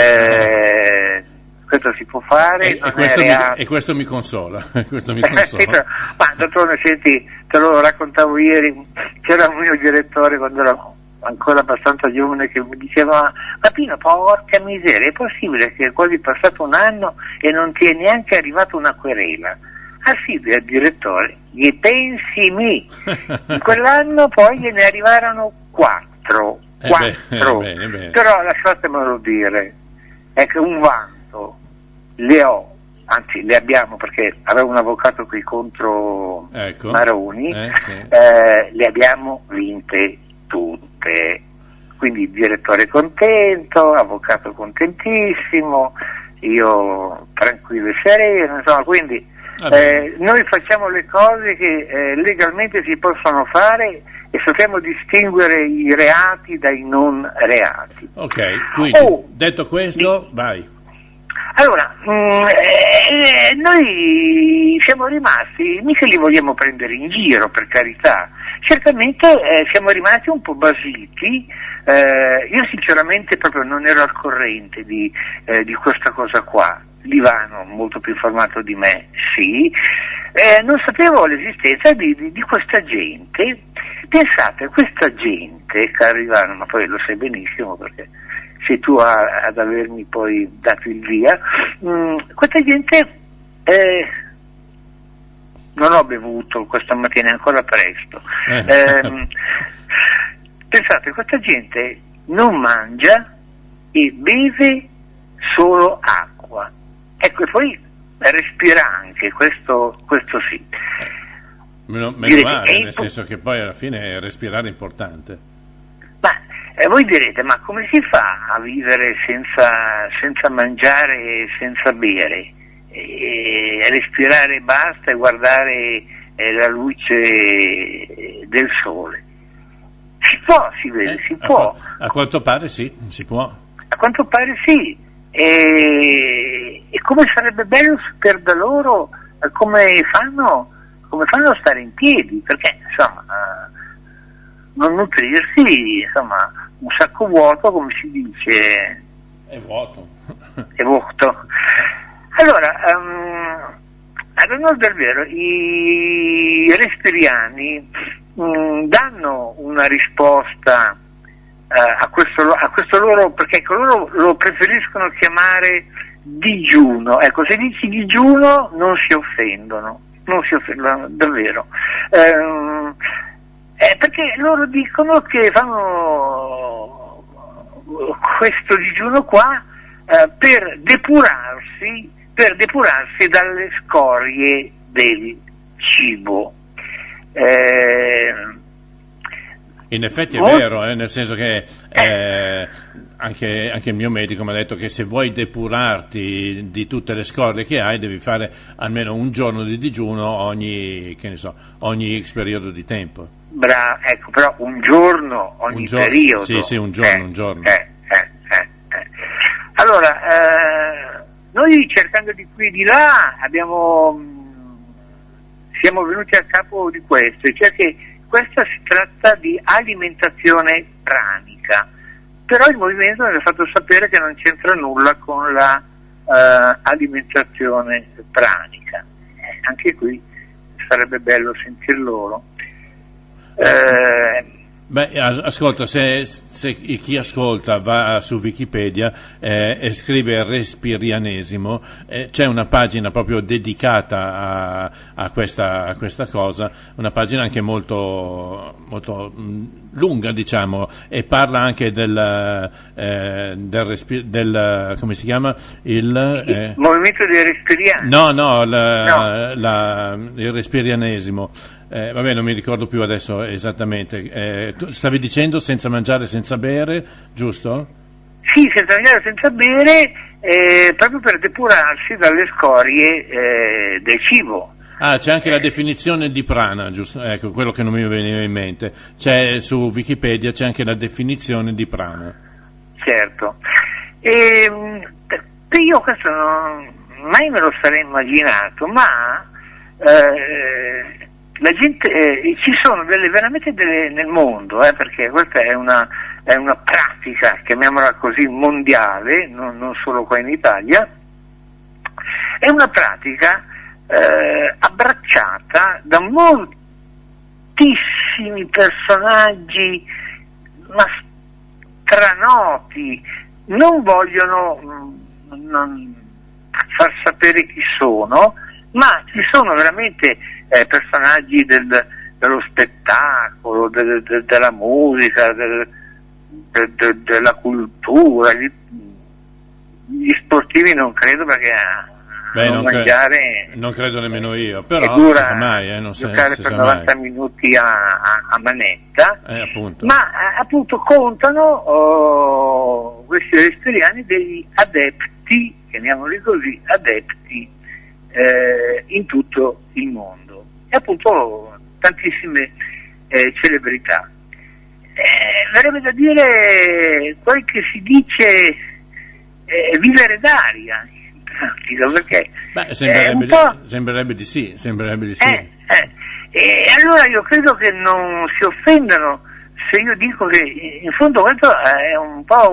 Questo si può fare e questo mi consola. Ma d'altronde, senti, te lo raccontavo ieri, c'era un mio direttore quando ero ancora abbastanza giovane che mi diceva: ma Pino, porca miseria, è possibile che è quasi passato un anno e non ti è neanche arrivata una querela? Ah sì, il direttore, gli pensi mi. In quell'anno poi gliene arrivarono 4. Bene. Però lasciatemelo dire, è che un vanto le ho anzi le abbiamo perché avevo un avvocato qui contro Ecco. Maroni, Sì. le abbiamo vinte tutte, quindi il direttore è contento, avvocato contentissimo, io tranquillo e sereno, insomma, quindi noi facciamo le cose che legalmente si possono fare e sappiamo distinguere i reati dai non reati. Ok, quindi detto questo, vai. Allora, noi siamo rimasti, mica li vogliamo prendere in giro, per carità, certamente siamo rimasti un po' basiti, io sinceramente proprio non ero al corrente di questa cosa qua, Livano molto più informato di me, sì, non sapevo l'esistenza di questa gente. Pensate, questa gente, caro Ivano, ma poi lo sai benissimo perché sei tu ad avermi poi dato il via, questa gente, non ho bevuto questa mattina, è ancora presto, pensate, questa gente non mangia e beve solo acqua, ecco, e poi respira anche, questo sì. Meno male, nel senso che poi alla fine respirare è importante. Ma voi direte, ma come si fa a vivere senza mangiare e senza bere? Respirare basta e guardare la luce del sole. Si può, si vede, si può. A quanto pare sì, si può. A quanto pare sì. E come sarebbe bello sapere da loro come fanno a stare in piedi, perché insomma non nutrirsi, insomma, un sacco vuoto, come si dice, è vuoto. È vuoto. Allora, ad onor del vero, i respiriani danno una risposta a questo loro, perché loro lo preferiscono chiamare digiuno. Ecco, se dici digiuno non si offendono davvero, perché loro dicono che fanno questo digiuno qua per depurarsi dalle scorie del cibo. In effetti è vero, nel senso che anche il mio medico mi ha detto che se vuoi depurarti di tutte le scorie che hai devi fare almeno un giorno di digiuno ogni X periodo di tempo. Bravo, ecco, però un giorno ogni periodo. Sì, un giorno. Allora, noi cercando di qui e di là siamo venuti a capo di questo, cioè che questa si tratta di alimentazione pranica, però il movimento mi ha fatto sapere che non c'entra nulla con la alimentazione pranica. Anche qui sarebbe bello sentir loro. Beh, ascolta, se chi ascolta va su Wikipedia e scrive respirianesimo, c'è una pagina proprio dedicata a questa cosa, una pagina anche molto lunga, diciamo, e parla anche del come si chiama? Il movimento dei respiriani. No. Il respirianesimo. Vabbè, non mi ricordo più adesso esattamente. Tu stavi dicendo senza mangiare, senza bere, giusto? Sì, senza mangiare, senza bere, proprio per depurarsi dalle scorie del cibo. Ah, c'è anche la definizione di prana, giusto? Ecco, quello che non mi veniva in mente. C'è su Wikipedia, c'è anche la definizione di prana. Certo. Io questo mai me lo sarei immaginato, ma la gente, ci sono veramente nel mondo, perché questa è una pratica, chiamiamola così, mondiale, non solo qua in Italia, è una pratica abbracciata da moltissimi personaggi, ma stranoti, non vogliono far sapere chi sono, ma ci sono veramente personaggi dello spettacolo, della musica, della cultura. Gli sportivi non credo, perché non mangiare. Non credo nemmeno io, però è dura non giocare si per sa 90 mai. minuti a manetta, Appunto. ma appunto contano questi respiriani degli adepti, chiamiamoli così, adepti in tutto il mondo, e appunto tantissime celebrità. Verrebbe da dire quel che si dice vivere d'aria, in pratica, perché sembrerebbe di sì. E allora io credo che non si offendano se io dico che in fondo questo è un po'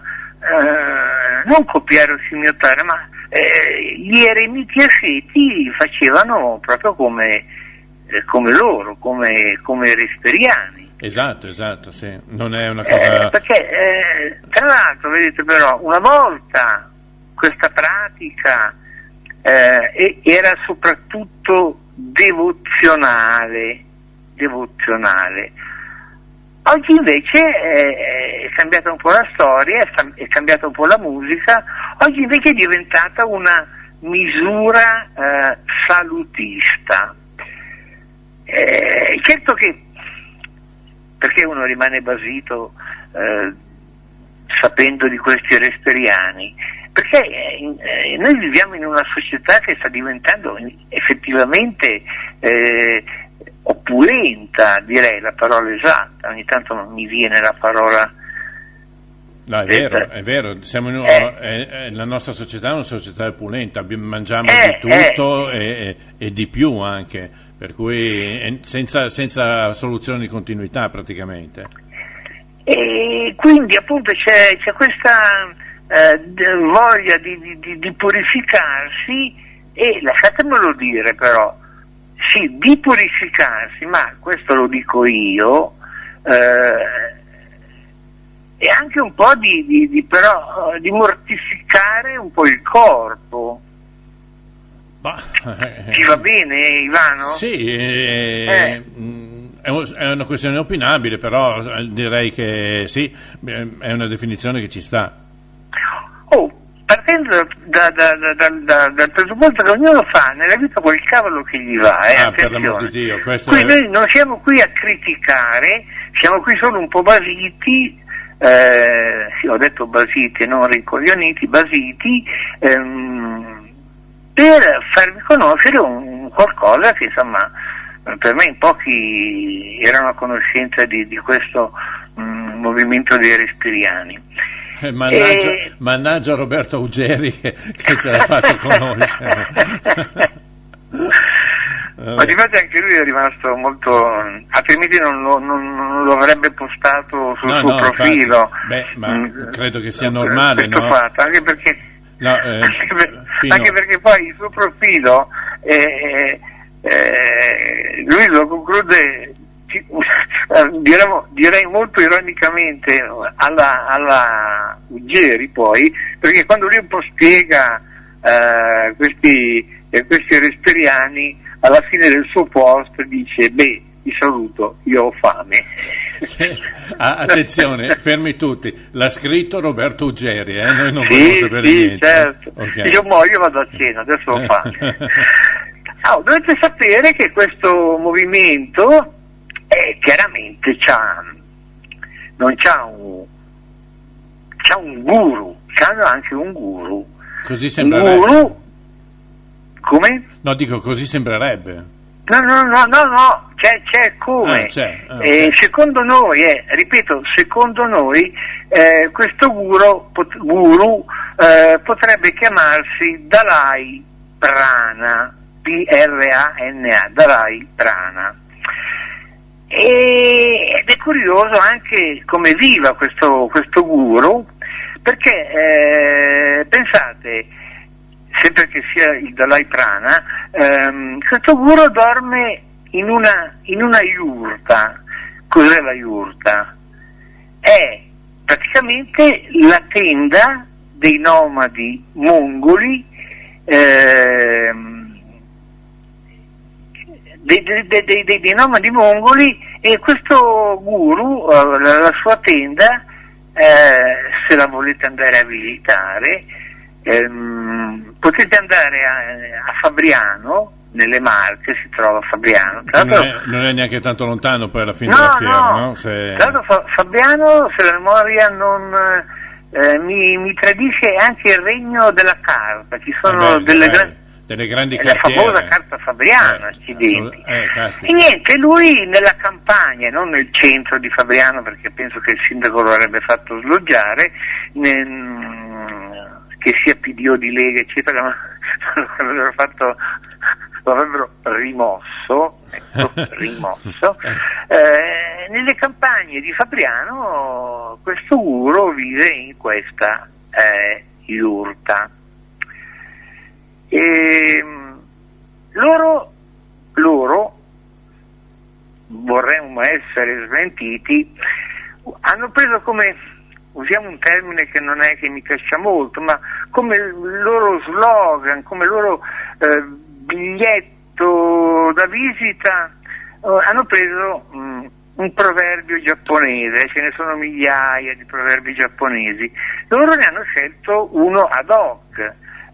non copiare o scimmiottare, ma gli eremiti asceti facevano proprio come loro, come i respiriani. Esatto, sì, non è una cosa... Perché tra l'altro, vedete, però, una volta questa pratica era soprattutto devozionale. Oggi invece è cambiata un po' la storia, è cambiata un po' la musica, oggi invece è diventata una misura salutista. Certo che perché uno rimane basito sapendo di questi respiriani? Perché noi viviamo in una società che sta diventando effettivamente opulenta, direi la parola esatta, ogni tanto non mi viene la parola. No, è vero, siamo la nostra società è una società opulenta, mangiamo di tutto e di più anche, per cui senza soluzione di continuità praticamente. E quindi appunto c'è questa voglia di purificarsi, e lasciatemelo dire però, sì, di purificarsi, ma questo lo dico io, e anche un po' di mortificare un po' il corpo. Ti va bene, Ivano? Sì, è una questione opinabile, però direi che sì, è una definizione che ci sta. Partendo dal presupposto che ognuno fa nella vita quel cavolo che gli va, per l'amor di Dio, qui noi non siamo qui a criticare, siamo qui solo un po' basiti, sì, ho detto basiti e non rincoglioniti, basiti, per farvi conoscere un qualcosa che insomma per me in pochi erano a conoscenza di questo movimento dei respiriani. Mannaggia Roberto Uggeri che ce l'ha fatto conoscere. Ma difatti anche lui è rimasto molto, altrimenti non lo avrebbe postato sul suo profilo. Ma credo che sia normale, no? Fatto, anche perché anche perché poi il suo profilo lui lo conclude, direi molto ironicamente alla Uggeri, poi, perché quando lui un po' spiega questi respiriani, alla fine del suo post dice: beh, vi saluto, io ho fame. Attenzione, fermi tutti, l'ha scritto Roberto Uggeri, noi non vogliamo sapere niente. Certo. Okay. Io vado a cena, adesso ho fame. Dovete sapere che questo movimento chiaramente c'ha un guru, c'hanno anche un guru. Così sembrerebbe. Un guru, come? No, dico, così sembrerebbe. No, c'è come. Okay. Secondo noi, secondo noi, questo guru potrebbe chiamarsi Dalai Prana, Prana, Dalai Prana. Ed è curioso anche come viva questo guru, perché pensate, sempre che sia il Dalai Prana, questo guru dorme in una yurta. Cos'è la yurta? È praticamente la tenda dei nomadi mongoli, dei nomadi mongoli, e questo guru, la sua tenda, se la volete andare a visitare, potete andare a Fabriano, nelle Marche si trova Fabriano. Non è neanche tanto lontano poi alla fine della fiera, no? Tra l'altro Fabriano, se la memoria non mi tradisce, è anche il regno della carta, ci sono delle grandi la cartiere. famosa carta Fabriano, accidenti. E niente, lui nella campagna, non nel centro di Fabriano, perché penso che il sindaco lo avrebbe fatto sloggiare, che sia PD o di Lega eccetera, ma lo avrebbero rimosso, nelle campagne di Fabriano questo guru vive in questa iurta. E loro vorremmo essere smentiti, hanno preso come, usiamo un termine che non è che mi piaccia molto, ma come loro slogan, come loro biglietto da visita, hanno preso un proverbio giapponese, ce ne sono migliaia di proverbi giapponesi, loro ne hanno scelto uno ad hoc,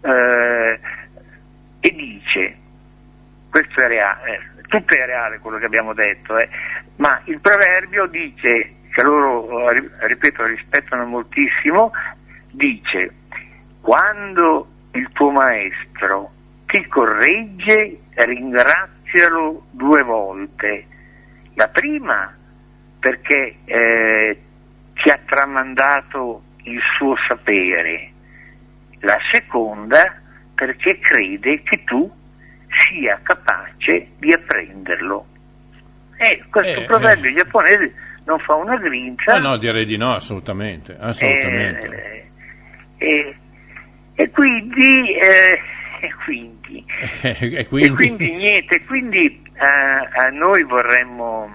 e dice, questo è reale, tutto è reale quello che abbiamo detto, ma il proverbio dice, che loro, ripeto, rispettano moltissimo, dice: quando il tuo maestro ti corregge, ringrazialo 2 volte. La prima perché ti ha tramandato il suo sapere, la seconda perché crede che tu sia capace di apprenderlo. Questo proverbio giapponese non fa una grinza. No, direi di no, assolutamente. E quindi niente, quindi a noi vorremmo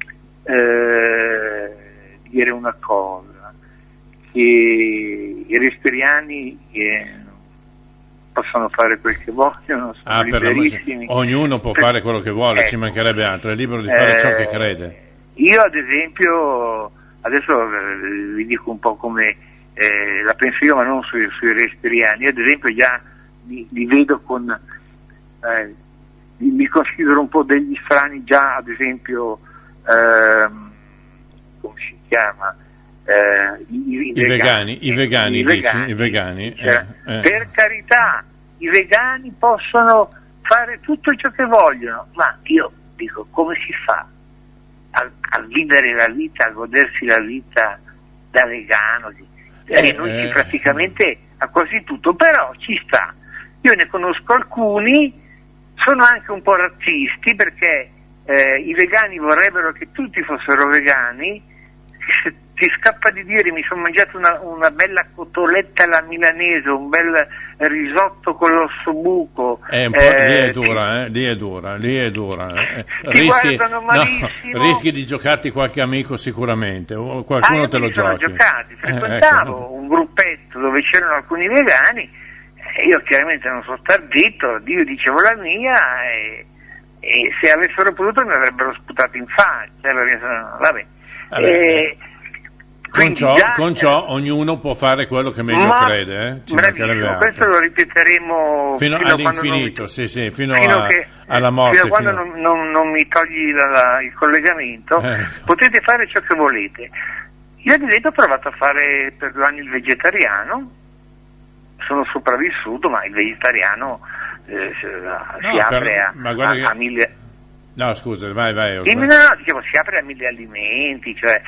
dire una cosa, che i respiriani possono fare quel che vogliono, sono liberissimi. Ognuno può fare quello che vuole, ci mancherebbe altro, è libero di fare ciò che crede. Io ad esempio, adesso vi dico un po' come la penso io, ma non sui respiriani. Io ad esempio già li vedo mi considero un po' degli strani già, ad esempio, come si chiama? I vegani. Per carità, i vegani possono fare tutto ciò che vogliono, ma io dico, come si fa a vivere la vita, a godersi la vita da vegano? Noi praticamente a quasi tutto, però ci sta. Io ne conosco alcuni, sono anche un po' razzisti, perché i vegani vorrebbero che tutti fossero vegani. Ti scappa di dire, mi sono mangiato una bella cotoletta alla milanese, un bel risotto con l'ossobuco. Lì è dura. Ti guardano malissimo. Rischi di giocarti qualche amico sicuramente, o qualcuno te lo giochi. Frequentavo un gruppetto dove c'erano alcuni vegani, e io chiaramente non so star zitto, io dicevo la mia, e se avessero potuto mi avrebbero sputato in faccia, vabbè. Con ciò ognuno può fare quello che meglio crede, bravissimo, questo lo ripeteremo fino all'infinito, fino alla morte. Fino a quando non mi togli il collegamento, potete fare ciò che volete. Io ad esempio ho provato a fare per 2 anni il vegetariano, sono sopravvissuto, ma il vegetariano si apre a mille... No, scusa, vai. Dicevo, si apre a 1000 alimenti, cioè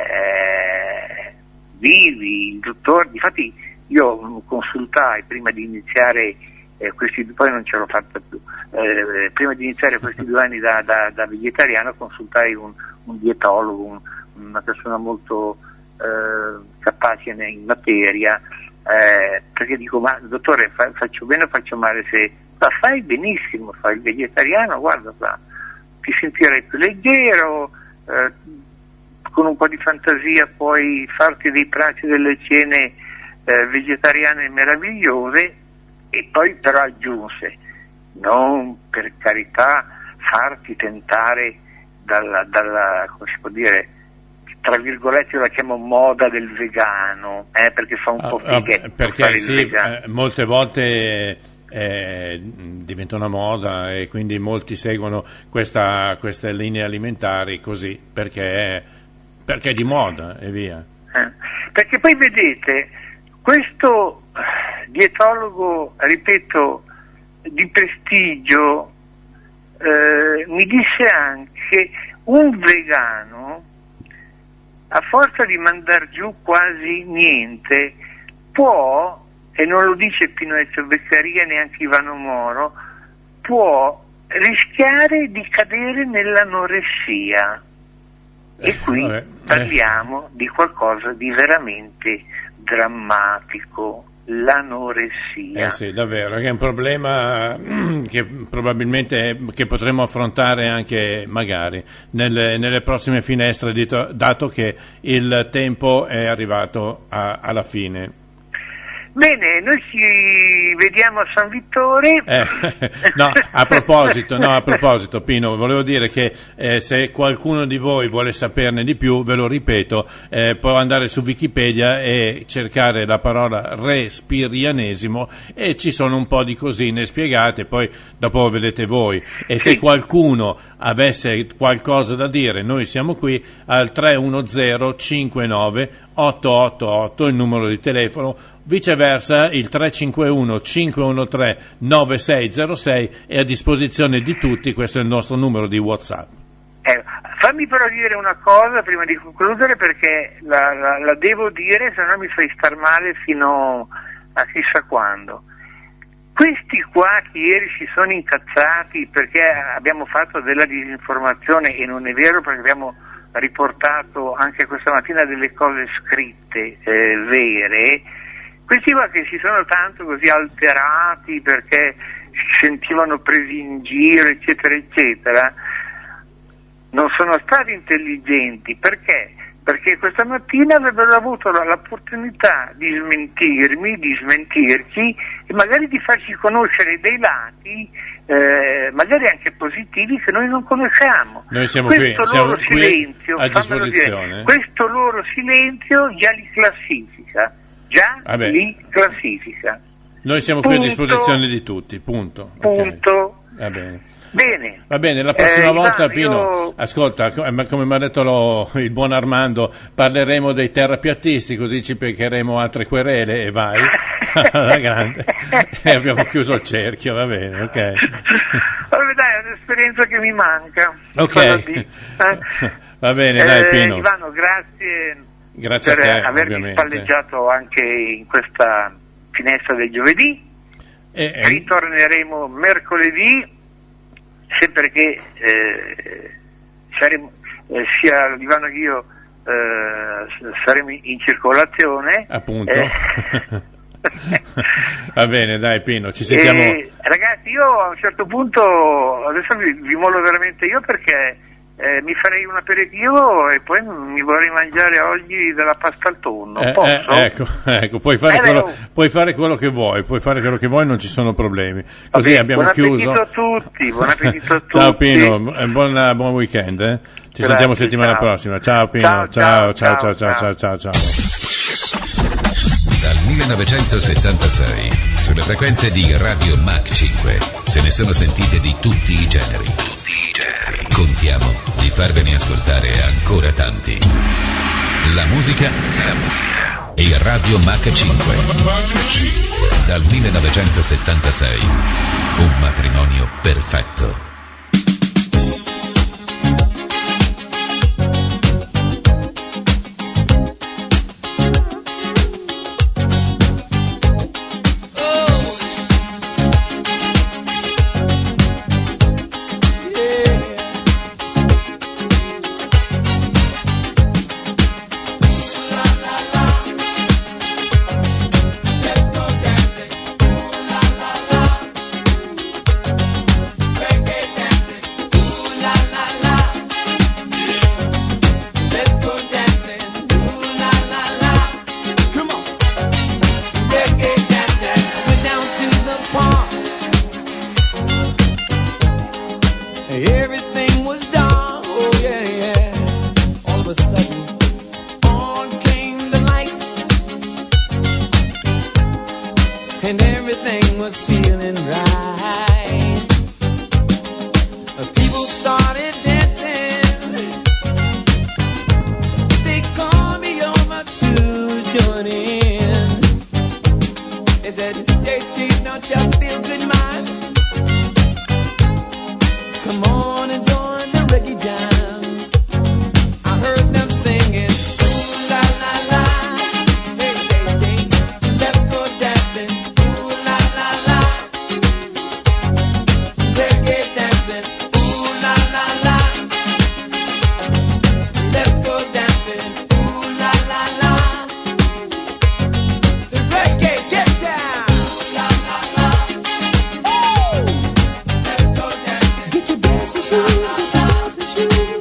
vivi, il dottore, difatti io consultai prima di iniziare poi non ce l'ho fatta più, prima di iniziare questi 2 anni da vegetariano consultai un dietologo, una persona molto capace in materia, perché dico, ma dottore, faccio bene o faccio male? Ma fai benissimo, fai il vegetariano, guarda qua, ti sentirai più leggero, con un po' di fantasia puoi farti dei pranzi, delle cene vegetariane meravigliose. E poi però aggiunse, non per carità farti tentare dalla come si può dire, tra virgolette io la chiamo moda del vegano, perché fa un po' fighetto perché fare il sì, vegano. molte volte diventa una moda e quindi molti seguono queste linee alimentari così perché è di moda e via. Perché poi vedete, questo dietologo, ripeto, di prestigio, mi disse anche un vegano, a forza di mandar giù quasi niente, può, e non lo dice Pino Ezio Beccaria neanche Ivano Moro, può rischiare di cadere nell'anoressia. E qui parliamo di qualcosa di veramente drammatico, l'anoressia. Sì, davvero, che è un problema che probabilmente che potremo affrontare anche magari nelle prossime finestre, dato che il tempo è arrivato alla fine. Bene, noi ci vediamo a San Vittore. No, a proposito, Pino, volevo dire che se qualcuno di voi vuole saperne di più, ve lo ripeto, può andare su Wikipedia e cercare la parola respirianesimo e ci sono un po' di cosine spiegate, poi dopo vedete voi. E se qualcuno avesse qualcosa da dire, noi siamo qui al 310 59 888, il numero di telefono. Viceversa il 351 513 9606 è a disposizione di tutti, questo è il nostro numero di WhatsApp. Fammi però dire una cosa prima di concludere, perché la devo dire, se no mi fai star male fino a chissà quando. Questi qua che ieri si sono incazzati perché abbiamo fatto della disinformazione, e non è vero, perché abbiamo riportato anche questa mattina delle cose scritte vere. Questi qua che si sono tanto così alterati perché si sentivano presi in giro, eccetera, eccetera, non sono stati intelligenti. Perché? Perché questa mattina avrebbero avuto l'opportunità di smentirmi, di smentirci e magari di farci conoscere dei lati, magari anche positivi, che noi non conosciamo. Noi siamo questo qui, loro siamo silenzio, qui a disposizione. Questo loro silenzio già li classifica. Li classifica. Noi siamo qui a disposizione di tutti, punto. Punto. Okay. Va bene, la prossima volta, Pino, ascolta, come mi ha detto il buon Armando, parleremo dei terrapiattisti, così ci beccheremo altre querele e vai, alla grande, e abbiamo chiuso il cerchio, va bene, ok. Vabbè, dai, è un'esperienza che mi manca. Ok, va bene, dai Pino. Ivano, grazie per a te, avermi ovviamente spalleggiato anche in questa finestra del giovedì. Ritorneremo mercoledì, sempre che saremo, sia Ivano che io saremo in circolazione. Appunto. Va bene, dai Pino, ci sentiamo. Ragazzi, io a un certo punto, adesso vi mollo veramente io, perché mi farei un aperitivo e poi mi vorrei mangiare oggi della pasta al tonno. Posso? Ecco, puoi fare quello che vuoi, non ci sono problemi. Così abbiamo chiuso. Buon appetito a tutti. Ciao Pino, buon weekend. Ci sentiamo settimana prossima. Ciao Pino, ciao. Dal 1976 sulle frequenze di Radio Mach 5 se ne sono sentite di tutti i generi. Contiamo di farvene ascoltare ancora tanti. La musica e Radio Mach 5. Dal 1976 un matrimonio perfetto. Reggae everything was feeling right. People started dancing. They called me over to join in. They said, JT, don't you feel good, man? Come on and join the reggae jam. I heard them singing, ooh la la la, hey hey hey, let's go dancing, ooh la la la, reggae dancing, ooh la la la, let's go dancing, ooh la la la. So reggae, get down, ooh la la la, ooh, let's go dancing, get your dancing shoes, get your dancing shoes.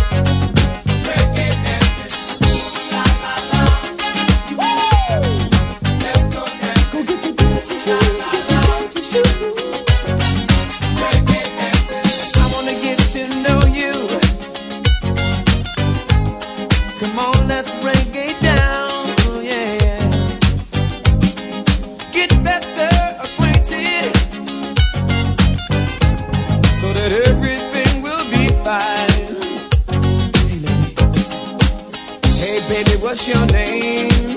Come on, let's reggae down, oh, yeah. Get better acquainted so that everything will be fine. Hey, lady. Hey, baby, what's your name?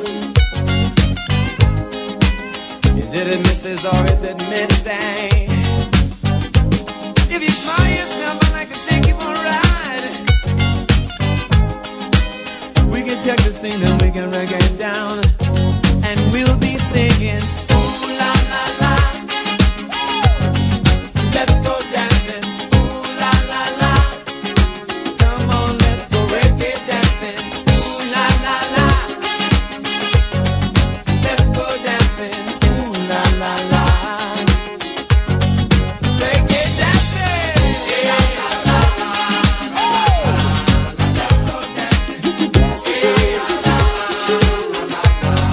Is it a Mrs. or is it Miss A? If you smile yourself, I'd like to take you for a ride. We can check the scene and we can reggae down, and we'll be singing, ooh la la la, let's go dancing, ooh la la la, come on, let's go reggae dancing, ooh la la la, let's go dancing, ooh la la la, reggae dancing, yeah la la la, let's go dancing, get your dancing shoes, get your dancing shoes.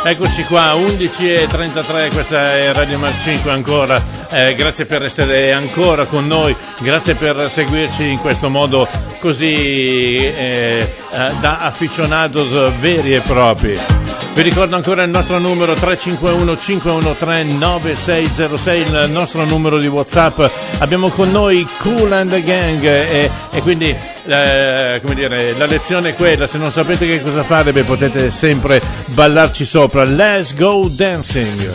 Eccoci qua, 11:33, questa è Radio Mac 5 ancora, grazie per essere ancora con noi, grazie per seguirci in questo modo così da aficionados veri e propri. Vi ricordo ancora il nostro numero 351 513 9606, il nostro numero di WhatsApp. Abbiamo con noi Kool and the Gang e quindi come dire, la lezione è quella: se non sapete che cosa fare, beh, potete sempre ballarci sopra. Let's go dancing.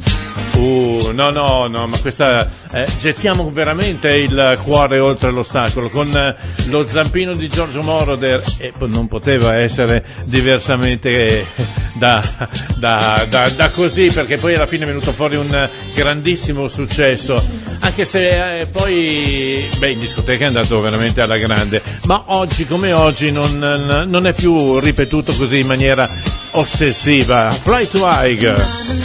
No, ma questa gettiamo veramente il cuore oltre l'ostacolo con lo zampino di Giorgio Moroder, e non poteva essere diversamente da così, perché poi alla fine è venuto fuori un grandissimo successo, anche se poi in discoteca è andato veramente alla grande, ma oggi come oggi non è più ripetuto così in maniera ossessiva. Fly to High.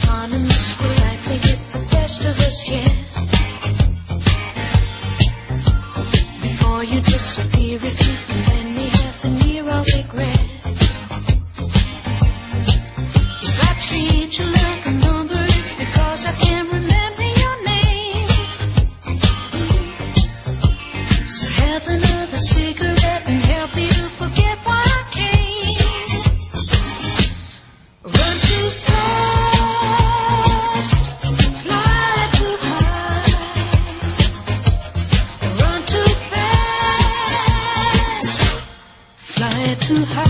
You disappear if you can lend me half an year of regret. If I treat you like a number, it's because I can't remember your name. So have another cigarette and help me to forget why I came. Run too fast, fly too high. Run too fly too high.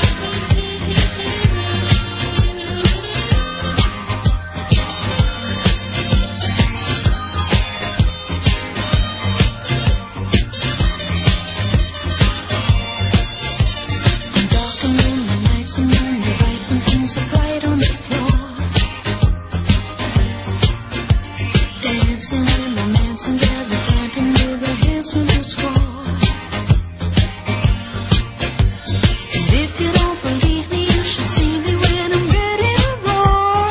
Darkening the nights and when you're right when things are bright on the floor. Dancing and romancing, gallivanting with a handsome score. If you don't believe me, you should see me when I'm ready to roar.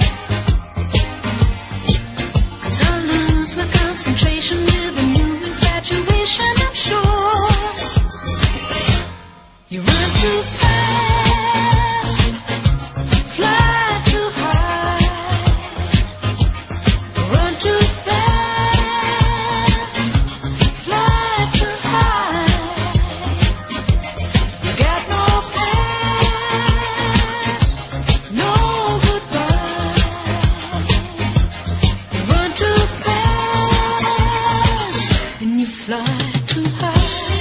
'Cause I lose my concentration with a new infatuation, I'm sure. You run too fast, fly too high. Run too fast, fly too high. You got no past, no goodbye. You run too fast and you fly too high.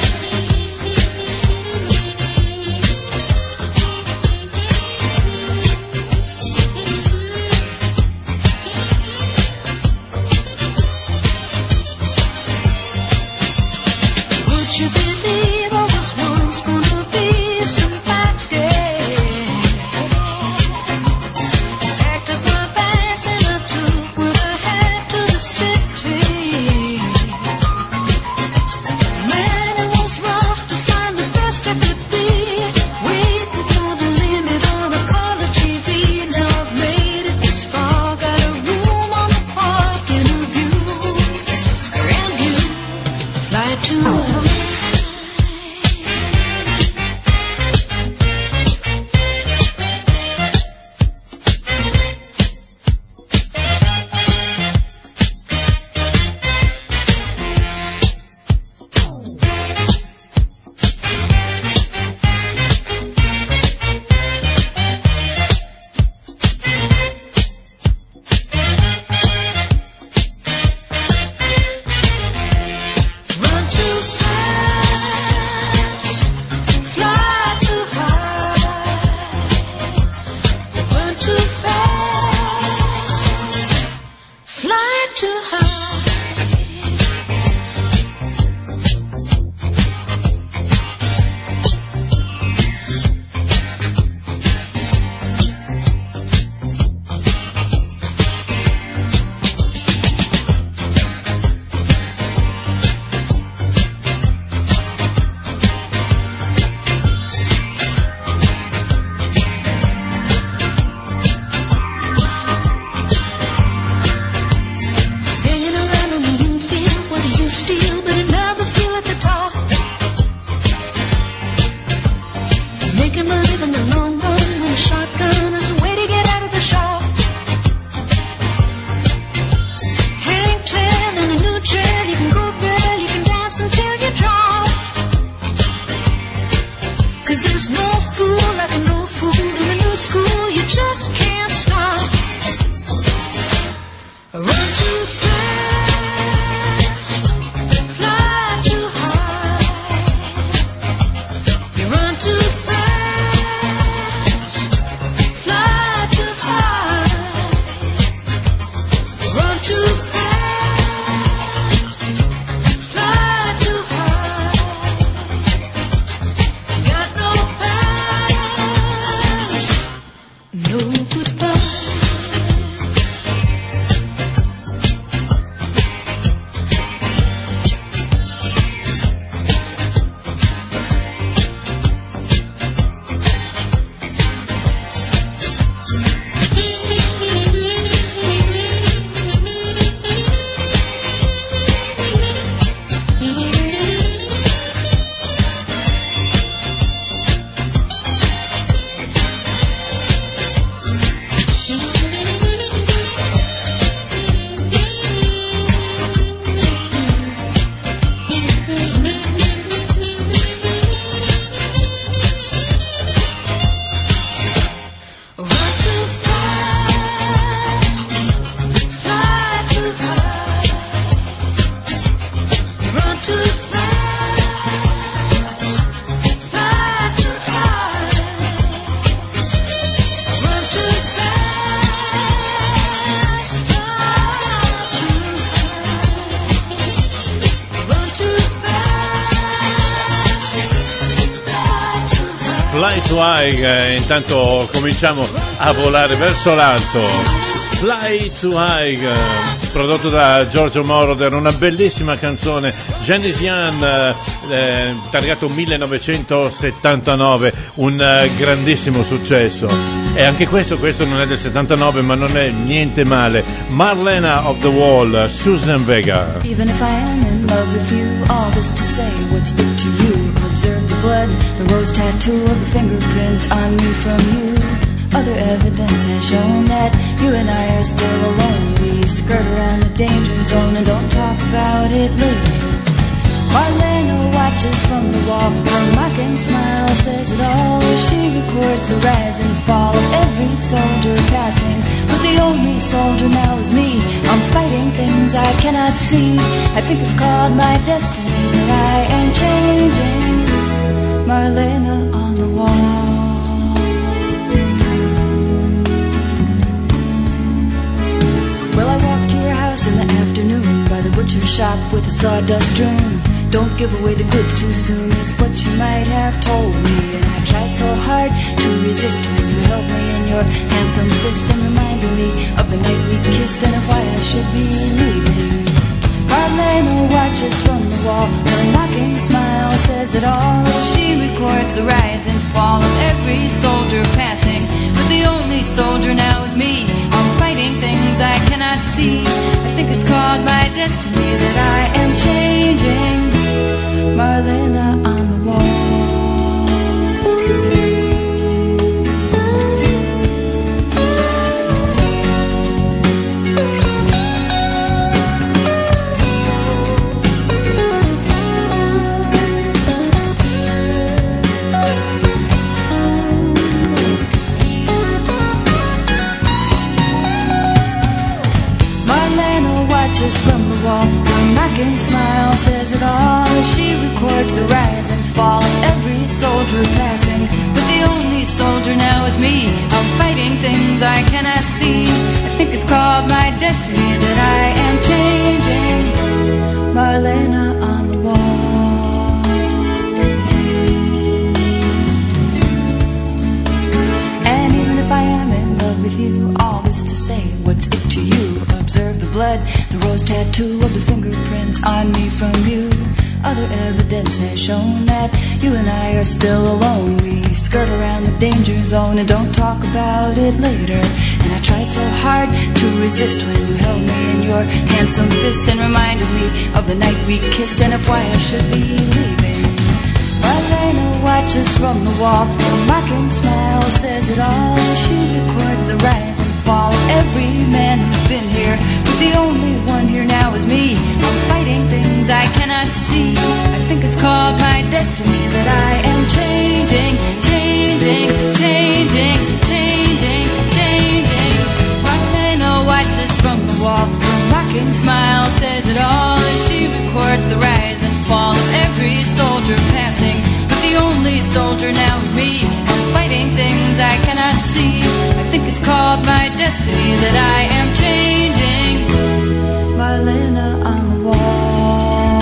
Would you believe I was once gonna be somebody? Packed up my bags and I took what I had to the city. Man, it was rough to find the best I could be. Waiting for the limit on a color TV. Now I've made it this far, got a room on the park and a view. And you fly too high. Run too fast, fly too high. Run too fast, fly too high. Hanging around on the infield, what do you steal but another feel at the top? Making a living the long run when a shotgun is a way to get out of the There's no fool like a no fool in a new school. You just can't stop. Run too fast, fly too high. You run too fast, fly too high. Run too fast, fly too high. Got no past, no goodbye. Fly to High, intanto cominciamo a volare verso l'alto. Fly to High, prodotto da Giorgio Moroder, una bellissima canzone. Janis Ian, targato 1979, un grandissimo successo. E anche questo non è del 79, ma non è niente male. Marlena of the Wall, Susan Vega. Even if I am in love with you, all this to say, what's it to you? Observe the blood, the rose tattoo of the fingerprint on me from you. Other evidence has shown that you and I are still alone. We skirt around the danger zone and don't talk about it later. Marlena watches from the wall, her mocking smile says it all. She records the rise and fall of every soldier passing, but the only soldier now is me. I'm fighting things I cannot see. I think it's called my destiny that I am changing. Marlena on the wall. Well, I walked to your house in the afternoon by the butcher shop with a sawdust broom. Don't give away the goods too soon is what you might have told me. And I tried so hard to resist when you held me in your handsome fist and reminded me of the night we kissed and of why I should be leaving. Marlena watches from the wall, her mocking smile says it all. She records the rise and fall of every soldier passing, but the only soldier now is me. I'm fighting things I cannot see. I think it's called my destiny that I am changing. Marlena on the wall. From the wall, her mocking smile says it all. She records the rise and fall of every soldier passing, but the only soldier now is me. I'm fighting things I cannot see. I think it's called my destiny that I am changing. Marlena on the wall. And even if I am in love with you, all this to say, what's it to you? Observe the blood, the rose tattoo of the fingerprints on me from you. Other evidence has shown that you and I are still alone. We skirt around the danger zone and don't talk about it later. And I tried so hard to resist when you held me in your handsome fist and reminded me of the night we kissed and of why I should be leaving. Marlena watches from the wall, her mocking smile says it all. She records the rise and fall of every man who's been here, but the only one here now is me. I'm fighting things I cannot see. I think it's called my destiny that I am changing. soldier now is me, fighting things I cannot see. I think it's called my destiny that I am changing. Marlena on the wall.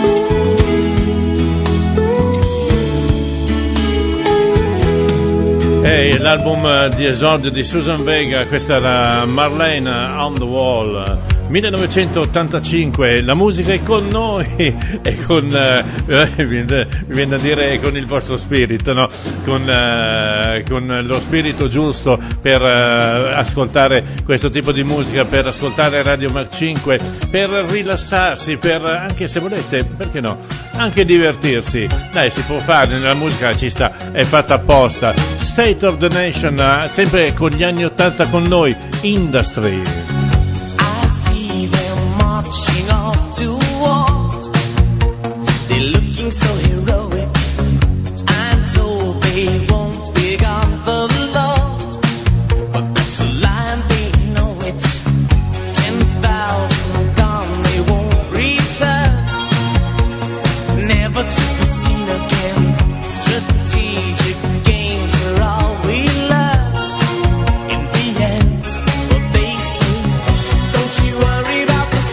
È l'album di esordio di Susan Vega, questa era Marlena on the Wall. 1985, la musica è con noi e con mi viene da dire con il vostro spirito, no? Con lo spirito giusto per ascoltare questo tipo di musica, per ascoltare Radio Mac 5, per rilassarsi, per anche se volete, perché no, anche divertirsi. Dai, si può fare, nella musica ci sta, è fatta apposta. State of the Nation, sempre con gli anni 80 con noi, Industry. Marching off to war, they're looking so heroic. I'm told they won't be gone for long, but that's a lie and they know it. 10,000 gone, they won't return, never to be seen again. Strategic games are all we learn. In the end, what they say, don't you worry about the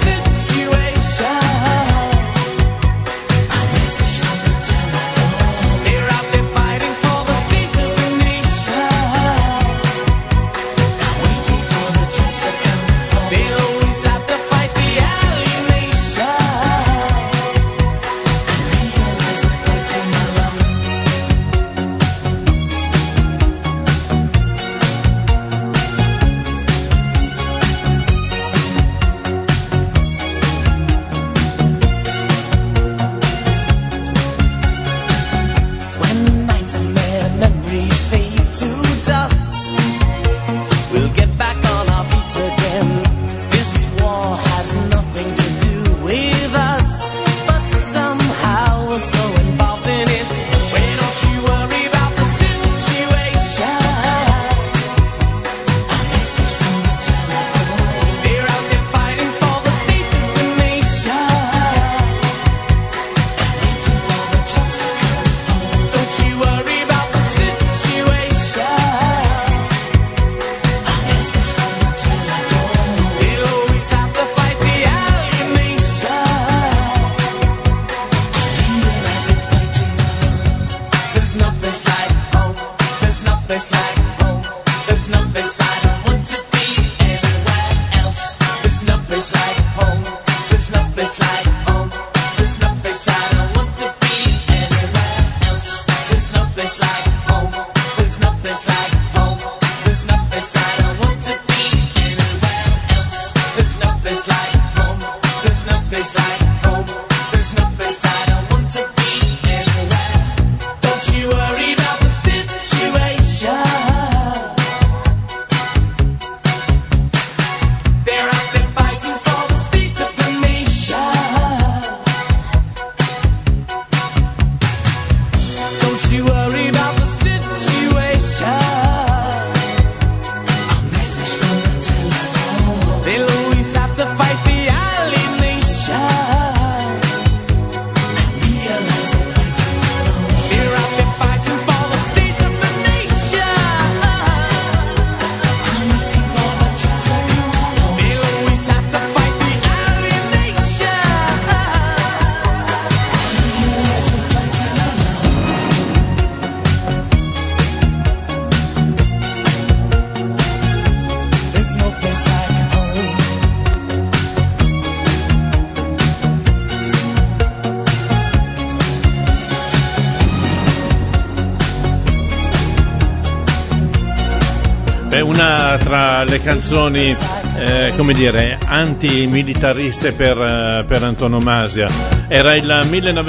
È una tra le canzoni, come dire, antimilitariste per antonomasia. Era il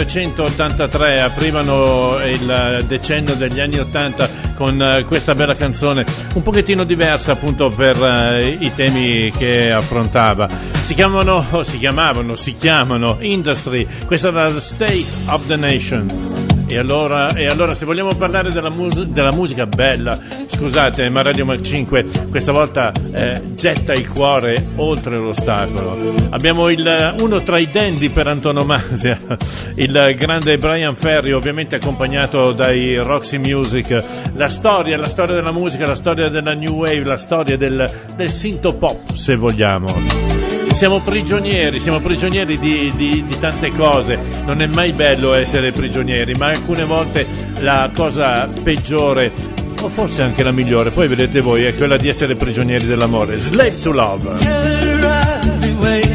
1983, aprivano il decennio degli anni 80 con questa bella canzone, un pochettino diversa appunto per i temi che affrontava. Si chiamano Industry, questa era The State of the Nation. E allora se vogliamo parlare della musica bella, scusate, ma Radio Mac 5 questa volta getta il cuore oltre l'ostacolo. Abbiamo uno tra i dandy per antonomasia, il grande Brian Ferry, ovviamente accompagnato dai Roxy Music. La storia della musica, la storia della New Wave, la storia del synthpop, se vogliamo. Siamo prigionieri di tante cose. Non è mai bello essere prigionieri, ma alcune volte la cosa peggiore, o forse anche la migliore, poi vedete voi, è quella di essere prigionieri dell'amore. Slave to Love.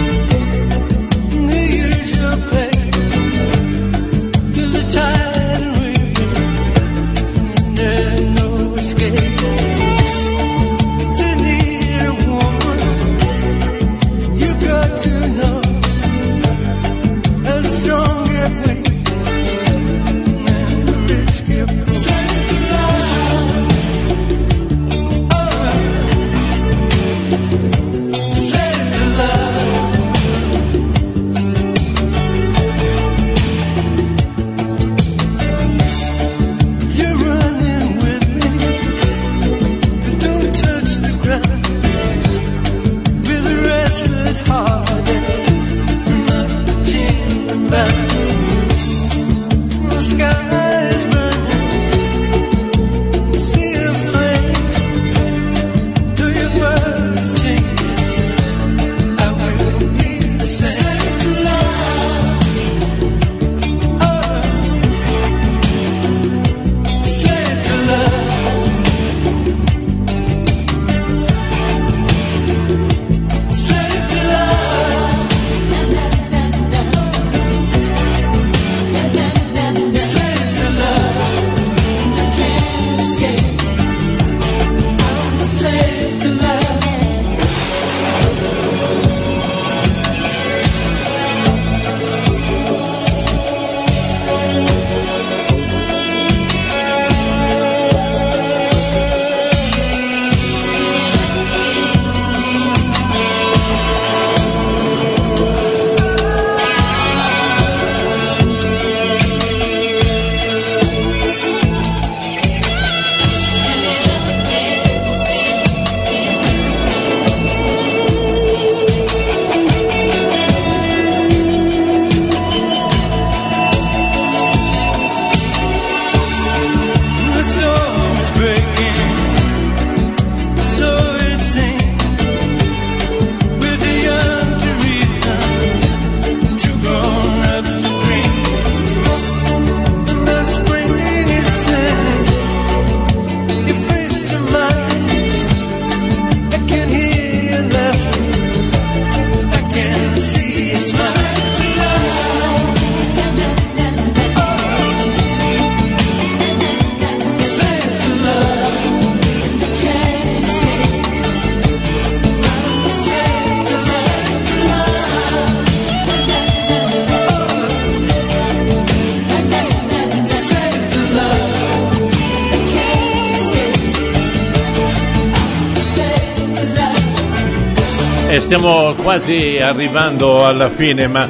Stiamo quasi arrivando alla fine, ma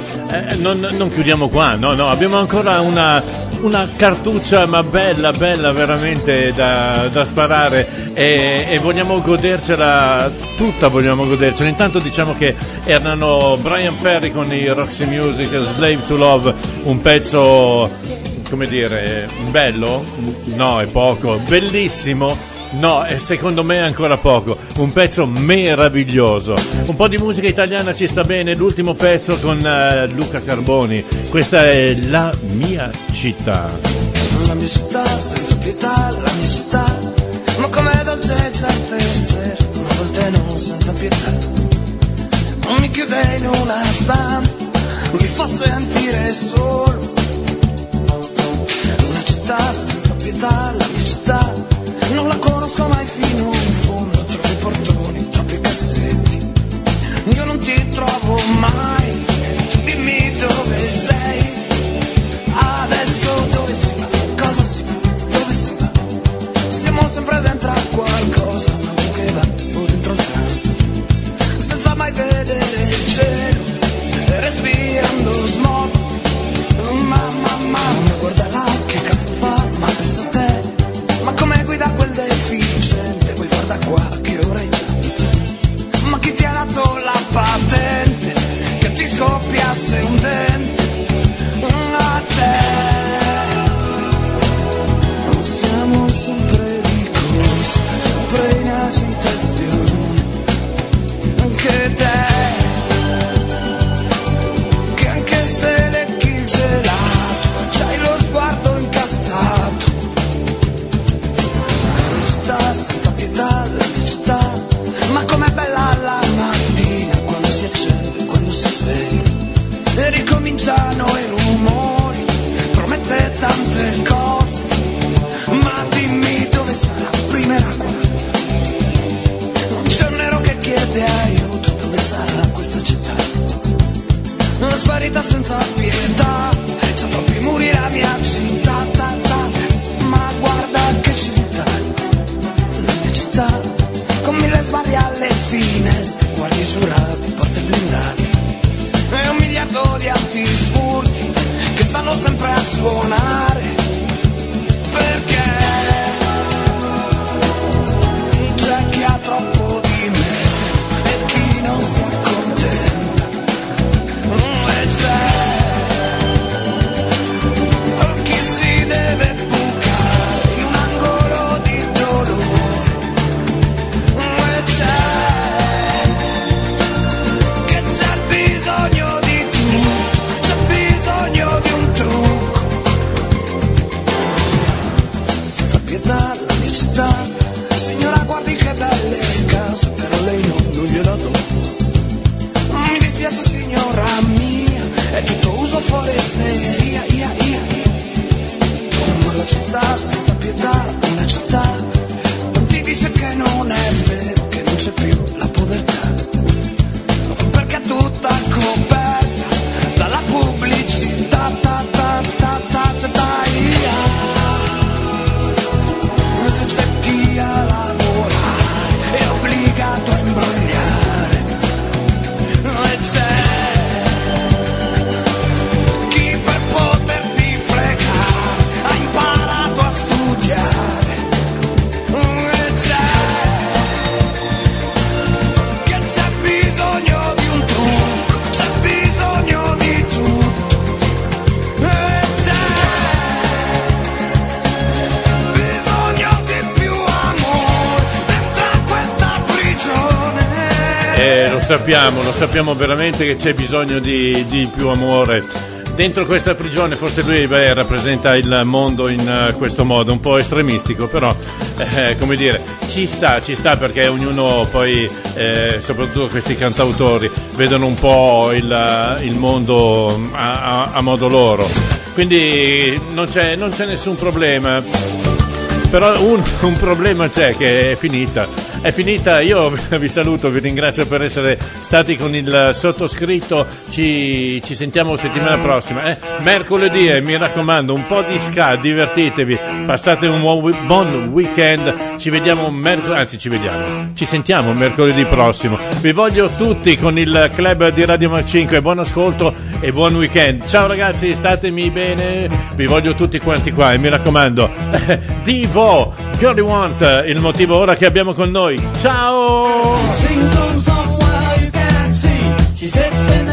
non chiudiamo qua, no, abbiamo ancora una cartuccia, ma bella veramente da sparare, e vogliamo godercela tutta, Intanto diciamo che erano Brian Ferry con i Roxy Music, Slave to Love, un pezzo, come dire, bello? No, è poco, bellissimo. No, secondo me è ancora poco. Un pezzo meraviglioso. Un po' di musica italiana ci sta bene. L'ultimo pezzo con Luca Carboni. Questa è La mia città. La mia città senza pietà, la mia città, ma com'è dolce certe sere, a volte non senza pietà. Non mi chiude in una stanza, mi fa sentire solo. Una città senza pietà, la mia città, non la conosco mai fino in fondo, troppi portoni, troppi cassetti, io non ti trovo mai, tu dimmi dove sei, adesso dove si va, cosa si fa, dove si va, siamo sempre dentro a qualcosa, una che va o dentro il tram, senza mai vedere il cielo, respirando smog, mamma, guarda là, pietà, la mia città. Signora guardi che belle case, però lei non gliela do. Mi dispiace signora mia, è tutto uso foresteria, ma la città senza pietà, una città, ti dice che non è vero, che non c'è più la povertà, perché è tutta coperta dalla pubblicità, c'è chi a lavorare è obbligato a imbrogliare, e c'è chi per poterti fregare ha imparato a studiare, e c'è che c'è bisogno di un trucco, c'è bisogno di tutto, e c'è bisogno di più amore dentro a questa prigione. Lo sappiamo veramente che c'è bisogno di più amore dentro questa prigione. Forse lui rappresenta il mondo in questo modo un po' estremistico, però come dire, ci sta perché ognuno poi soprattutto questi cantautori vedono un po' il mondo a modo loro, quindi non c'è nessun problema. Però un problema c'è, che è finita. Io vi saluto, vi ringrazio per essere stati con il sottoscritto, ci sentiamo settimana prossima, mercoledì, mi raccomando, un po' di ska, divertitevi, passate un buon weekend, ci sentiamo mercoledì prossimo. Vi voglio tutti con il club di Radio Mac 5, buon ascolto e buon weekend. Ciao ragazzi, statemi bene, vi voglio tutti quanti qua e mi raccomando, Divo, Girl You Want, il motivo ora che abbiamo con noi. Ciao! She sings on somewhere you can't see. She sits in